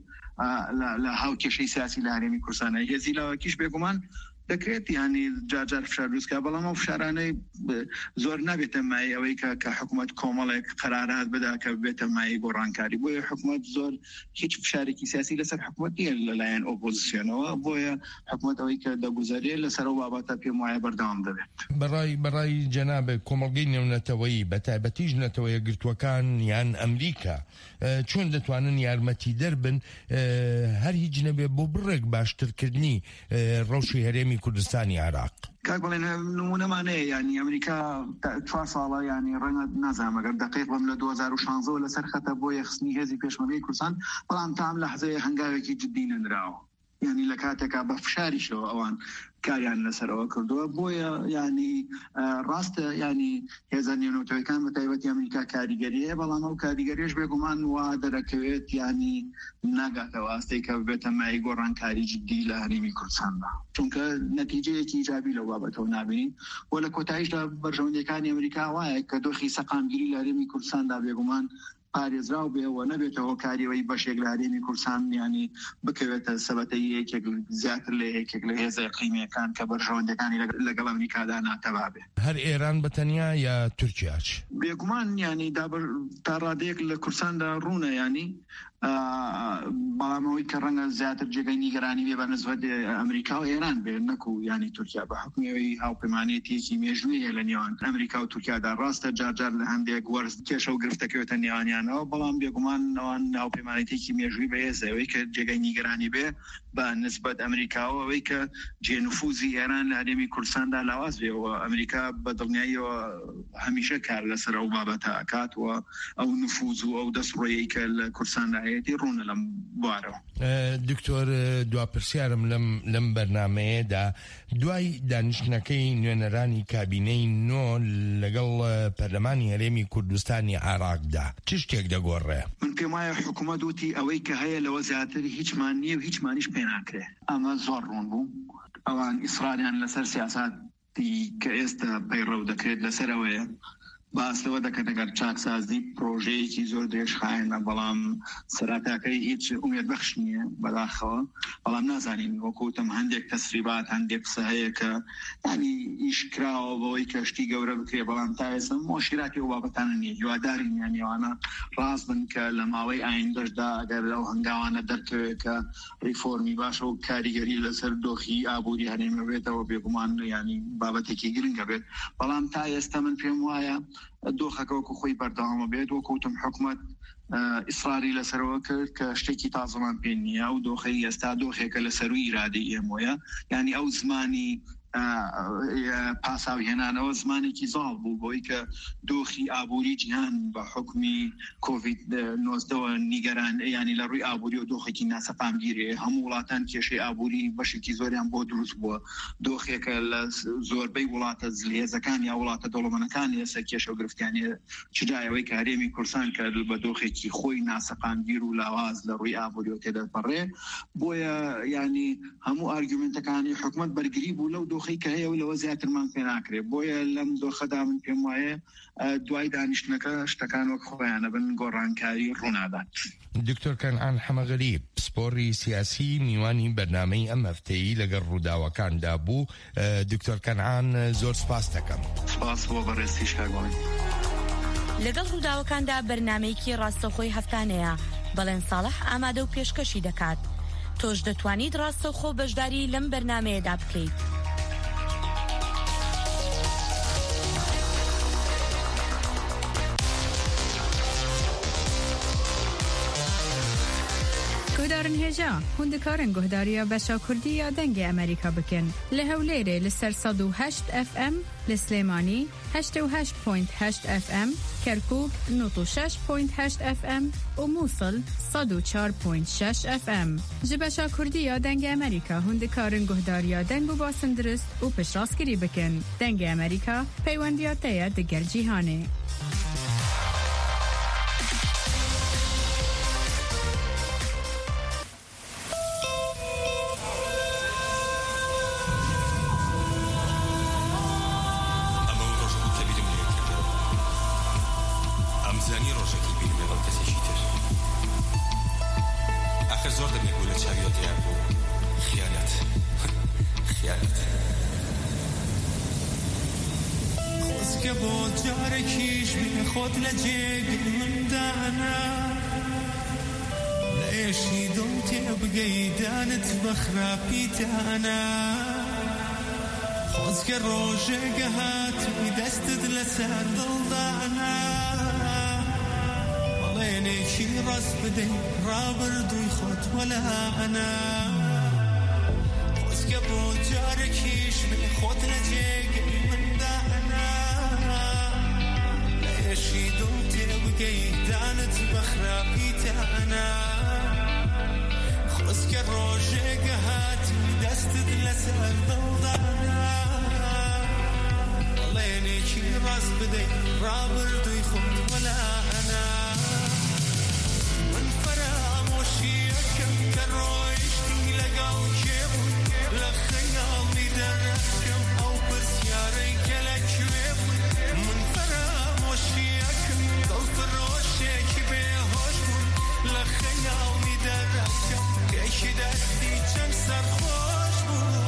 لە هاوکێشەی سیاسی لە هەرێمی کوردستانە. هێزی لاوەکیش بێگومان دەکرێت ینی جار فشار دروستکە، بەڵام ئەو فشارانەی زۆر نابێتە مای ئەوەی کە حکومەت کۆمەڵێک قەرارات بدا کە بێتە مای گۆڕانکاری. بۆیە حکومەت زۆر هیچ فشارێکی سیاسی لەسەر حکومەت نیە لەلایەن ئۆپۆزیسیۆنەوە، بۆیە حکومەت ئەوەی کە دەگوزارێت لەسەر ئەو بابەتە پێم وایە بەردەوام دەبێت. بەڕای جەنابێ کۆمەڵگەی نێونەتەوەیی بەتایبەتیش نەتەوە یەکگرتووەکان یان ئەمریکا چۆن دەتوانن یارمەتی دەربن هەر هیچ نەبێ بۆ بڕێک باشترکردنی ڕەوشی هەرێمی کوردستانی عراق. کاک بڵێن نمونەمانەیە ینی ئەمریکا 4 ساڵە ینی ڕەنگە نازانم ئەگەر دقیق بم لە 2016 لەسەر خەتە بۆ یەخستنی هێزی پێشمەرگەی کوردستان، بەڵام تام لە حزەیە هەنگاوێکی جددی نەنراوە، ینی لە کاتێکا بە فشاریشەوە ئەوان کاریان لەسەرەوە کردووە. بۆیە ینی ڕاستە ینی هێزە نێونەتەوەیەکان بە تایبەتی ئەمریکا کاریگەریەیە، بەڵام ئەو کاریگەریش بێگومان وا دەرەکەوێت ینی ناگاتەوە ئاستەی کە بێتە مای گۆڕانکاری جددی لە هەرێمی کوردستاندا، چونکە نەتیجەیەکی ایجابی لەو بابەتەوە نابینین. و لە کۆتاییشدا بەرژەوەندەکانی ئەمریکا وایە کە دۆخی سەقامگیری لە هەرێمی کوردستاندا بێگومان پارێزراو بێەوە نەبێتەوە کاریەوەی بەشێک لە هەرێمی کوردستان ینی بکەوێتە سەبەتەی یەکێک زیاتر لە یەکێک لە هێزە ئیقلیمیەکان کە بەرژەوەندەکانی لەگەڵ ئەمریکادا ناتەوا بێ. هەر ئێران بەتەنیا یا تورکیاچ؟ بێگومان ینی تا ڕادەیەک لە کوردستاندا ڕوونە ینی، بەڵامەوەی کە ڕەنگە زیاتر جێگەی نیگەرانی بێ بە نسبەت ئەمریکا و ئێران بێ نەکو ینی تورکیا بە حکومەوەی هاوپەیمانێتێکی مێژوویە لە نێوان ئەمریکا و تورکیادا. ڕاستە جارجار لە هەندێک وەرز کێشە و گرفتەکەوێتە نێوانیانەوە، بەڵام بێگومان ئەوان هاوپەیمانێتێکی مێژووی بەهێزەوەی کە جێگەی نیگەرانی بێ بە نسبەت ئەمریکاوە، ئەوەی کە جێنفوزی ئێران لە هەرێمی کوردستاندا لاواز بێەوە. ئەمریکا بە دڵنیاییەوە هەمیشە کار لەسەر ئەو بابەتە ئەکاتەوە، ئەو نفوز و ئەو دەسڕۆیەی کە لە کوردستاندا ڕوونە لەم بوارەوە. دکتۆر دواپرسیارم لەم بەرنامەیەدا دوای دانیشتنەکەی نوێنەرانی کابینەی نۆ لەگەڵ پەرلەمانی هەرێمی کوردستانی عراقدا چ شتێک دەگۆڕێ؟ من پێم وایە حکوومەت وتی ئەوەی کە هەیە لەوە زیاتر هیچمان نییە و هیچمانیش پێ ناکرێ. ئەمە زۆر ڕوون بوو. ئەوان ئیسرالیان لەسەر سیاساتی کە ئێستا پەیڕەو دەکرێت لەسەرەوەیە باسەوە دەکەن ئەگەر چاکسازی پرۆژەیەکی زۆر درێژخایەنە، بەڵام سەراتاکەی هیچ ئومێد بەخش نییە بەداخەوە. بەڵام نازانین وەکوتم هەندێک تەسریبات هەندێک قسە هەیە کە ینی ئیشکراوە بەوەی کەشتی گەورە بکرێ، بەڵام تا ئێستا مۆشیراتی و بابەتانە نییە. هیوادارین یانیوانە ڕاست بن کە لە ماوەی ئایندەشدا ئەگەر لەو هەنگاوانە دەرکەوێت کە ریفۆرمی باشە و کاریگەری لەسەر دۆخی ئابووری هەرێمە بێتەوە، بێگومان ینی بابەتێکی گرنگە بێت. بەڵام تا ئێستا من پێم وایە دۆخەکەوەکو خۆی بەردەوامە بێت. وەکوتم حکوومەت ئیسراری لەسەرەوە کرد کە شتێکی تازەمان پێ نییە و دۆخەی ئێستا دۆخێکە لە سەروی ئیرادەی ئێمەیە، ینی ئەو زمانی پاساوی هێنانەوە زمانێکی زاڵ بوو بۆی کە دۆخی ئابووری جیهان بە حکمی کۆڤید 19 نیگەران ینی لە ڕووی ئابووری و دۆخێکی ناسەپامگیرێ. هەموو وڵاتان کێشەی ئابووری بەشێکی زۆریان بۆ دروست بووە. دۆخێکە لە زۆربەی وڵاتە زلهێزەکان یا وڵاتە دەوڵەمەندەکان ئێستا کێشە و گرفتیانی چجایەوەی کە هەرێمی کوردستان کە بە دۆخێکی خۆی ناسەپامگیر و لاواز لە ڕووی ئابووری و تێدەپەڕێ. بۆیە ینی هەموو ئارگومنتەکانی حکومەت بەرگری بوو لەو دۆخی کە هەیە و لەوە زیاترمان پێ ناکرێت. بۆیە لەم دۆخەدا من پێم وایە دوای دانیشتنەکە شتەکان وەک خۆیانە بن گۆڕانکاری ڕوونادات. دکتۆر کەنعان حەمەغەریب پسپۆڕی سیاسی میوانی بەرنامەی ئەم هەفتەیە لەگەڵ ڕووداوەکاندا بوو. دکتۆر کەنعان زۆر سپاس دەکەم. سپاس بۆ بەڕێزیش کاگوڵی. لەگەڵ ڕووداوەکاندا بەرنامەیەکی ڕاستەخۆی هەفتانەیە بەڵێن ساڵح ئامادە و پێشکەشی دەکات. تۆش دەتوانیت ڕاستەخۆ بەشداری لەم بەرنامەیەدا بکەیت. گۆدارن هێژا هوندکارن گۆهداریە بەشا کوردی یا دەنگی ئەمریکا بکەن لە هەولێرێ لەسەر 108 FM لە سلێمانی 88.8 FM کەرکووک 96.8 FM و مووسڵ 104.6 FM ji beşa Kurdî ya dengê Amerîka hûndikarin guhdariya deng û basin dirist û piştrast bikin. Dengê Amerîka peywendiya te ye diger cîhanê. خود لجيب من دانا ليشي دوتي بقيدانة بخرابي تانا خوزك الروجة قهات بدستد لسان ضلدانا والليني شي راس بدي رابر دوي خود ولا أنا خوزك بروجة جاركيش من خود لجيك من دهنا ليشي دمتي بقي دانت بخرابيت أنا خلص كالروجيك هاتي دستد لسر ضلدانا لينيكي راس بدي رابردو يخط ولا أنا من فراموشي أكم كالرويشتي لقاو كيبو لخيالي دركم أو بسياري كالكيبو من فراموشي أكم ضلت الروشيك بيهوشبو لخيالي دركم كيش دستي جنسر خوشبو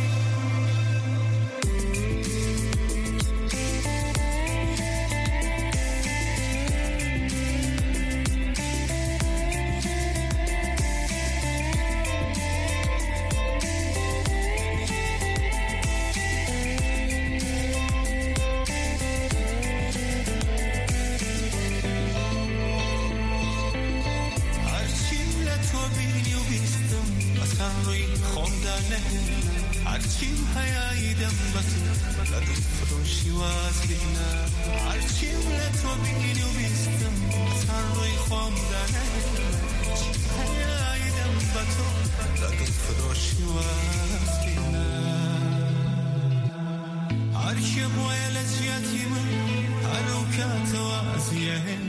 عرشیم هیایدم بسو لدم فروشی واسینا عرشیم لطو بینی و بیستم سر روی خام دانه هیایدم بسو لدم فروشی واسینا عرشی بوی لجیتی من هرو کات واسیه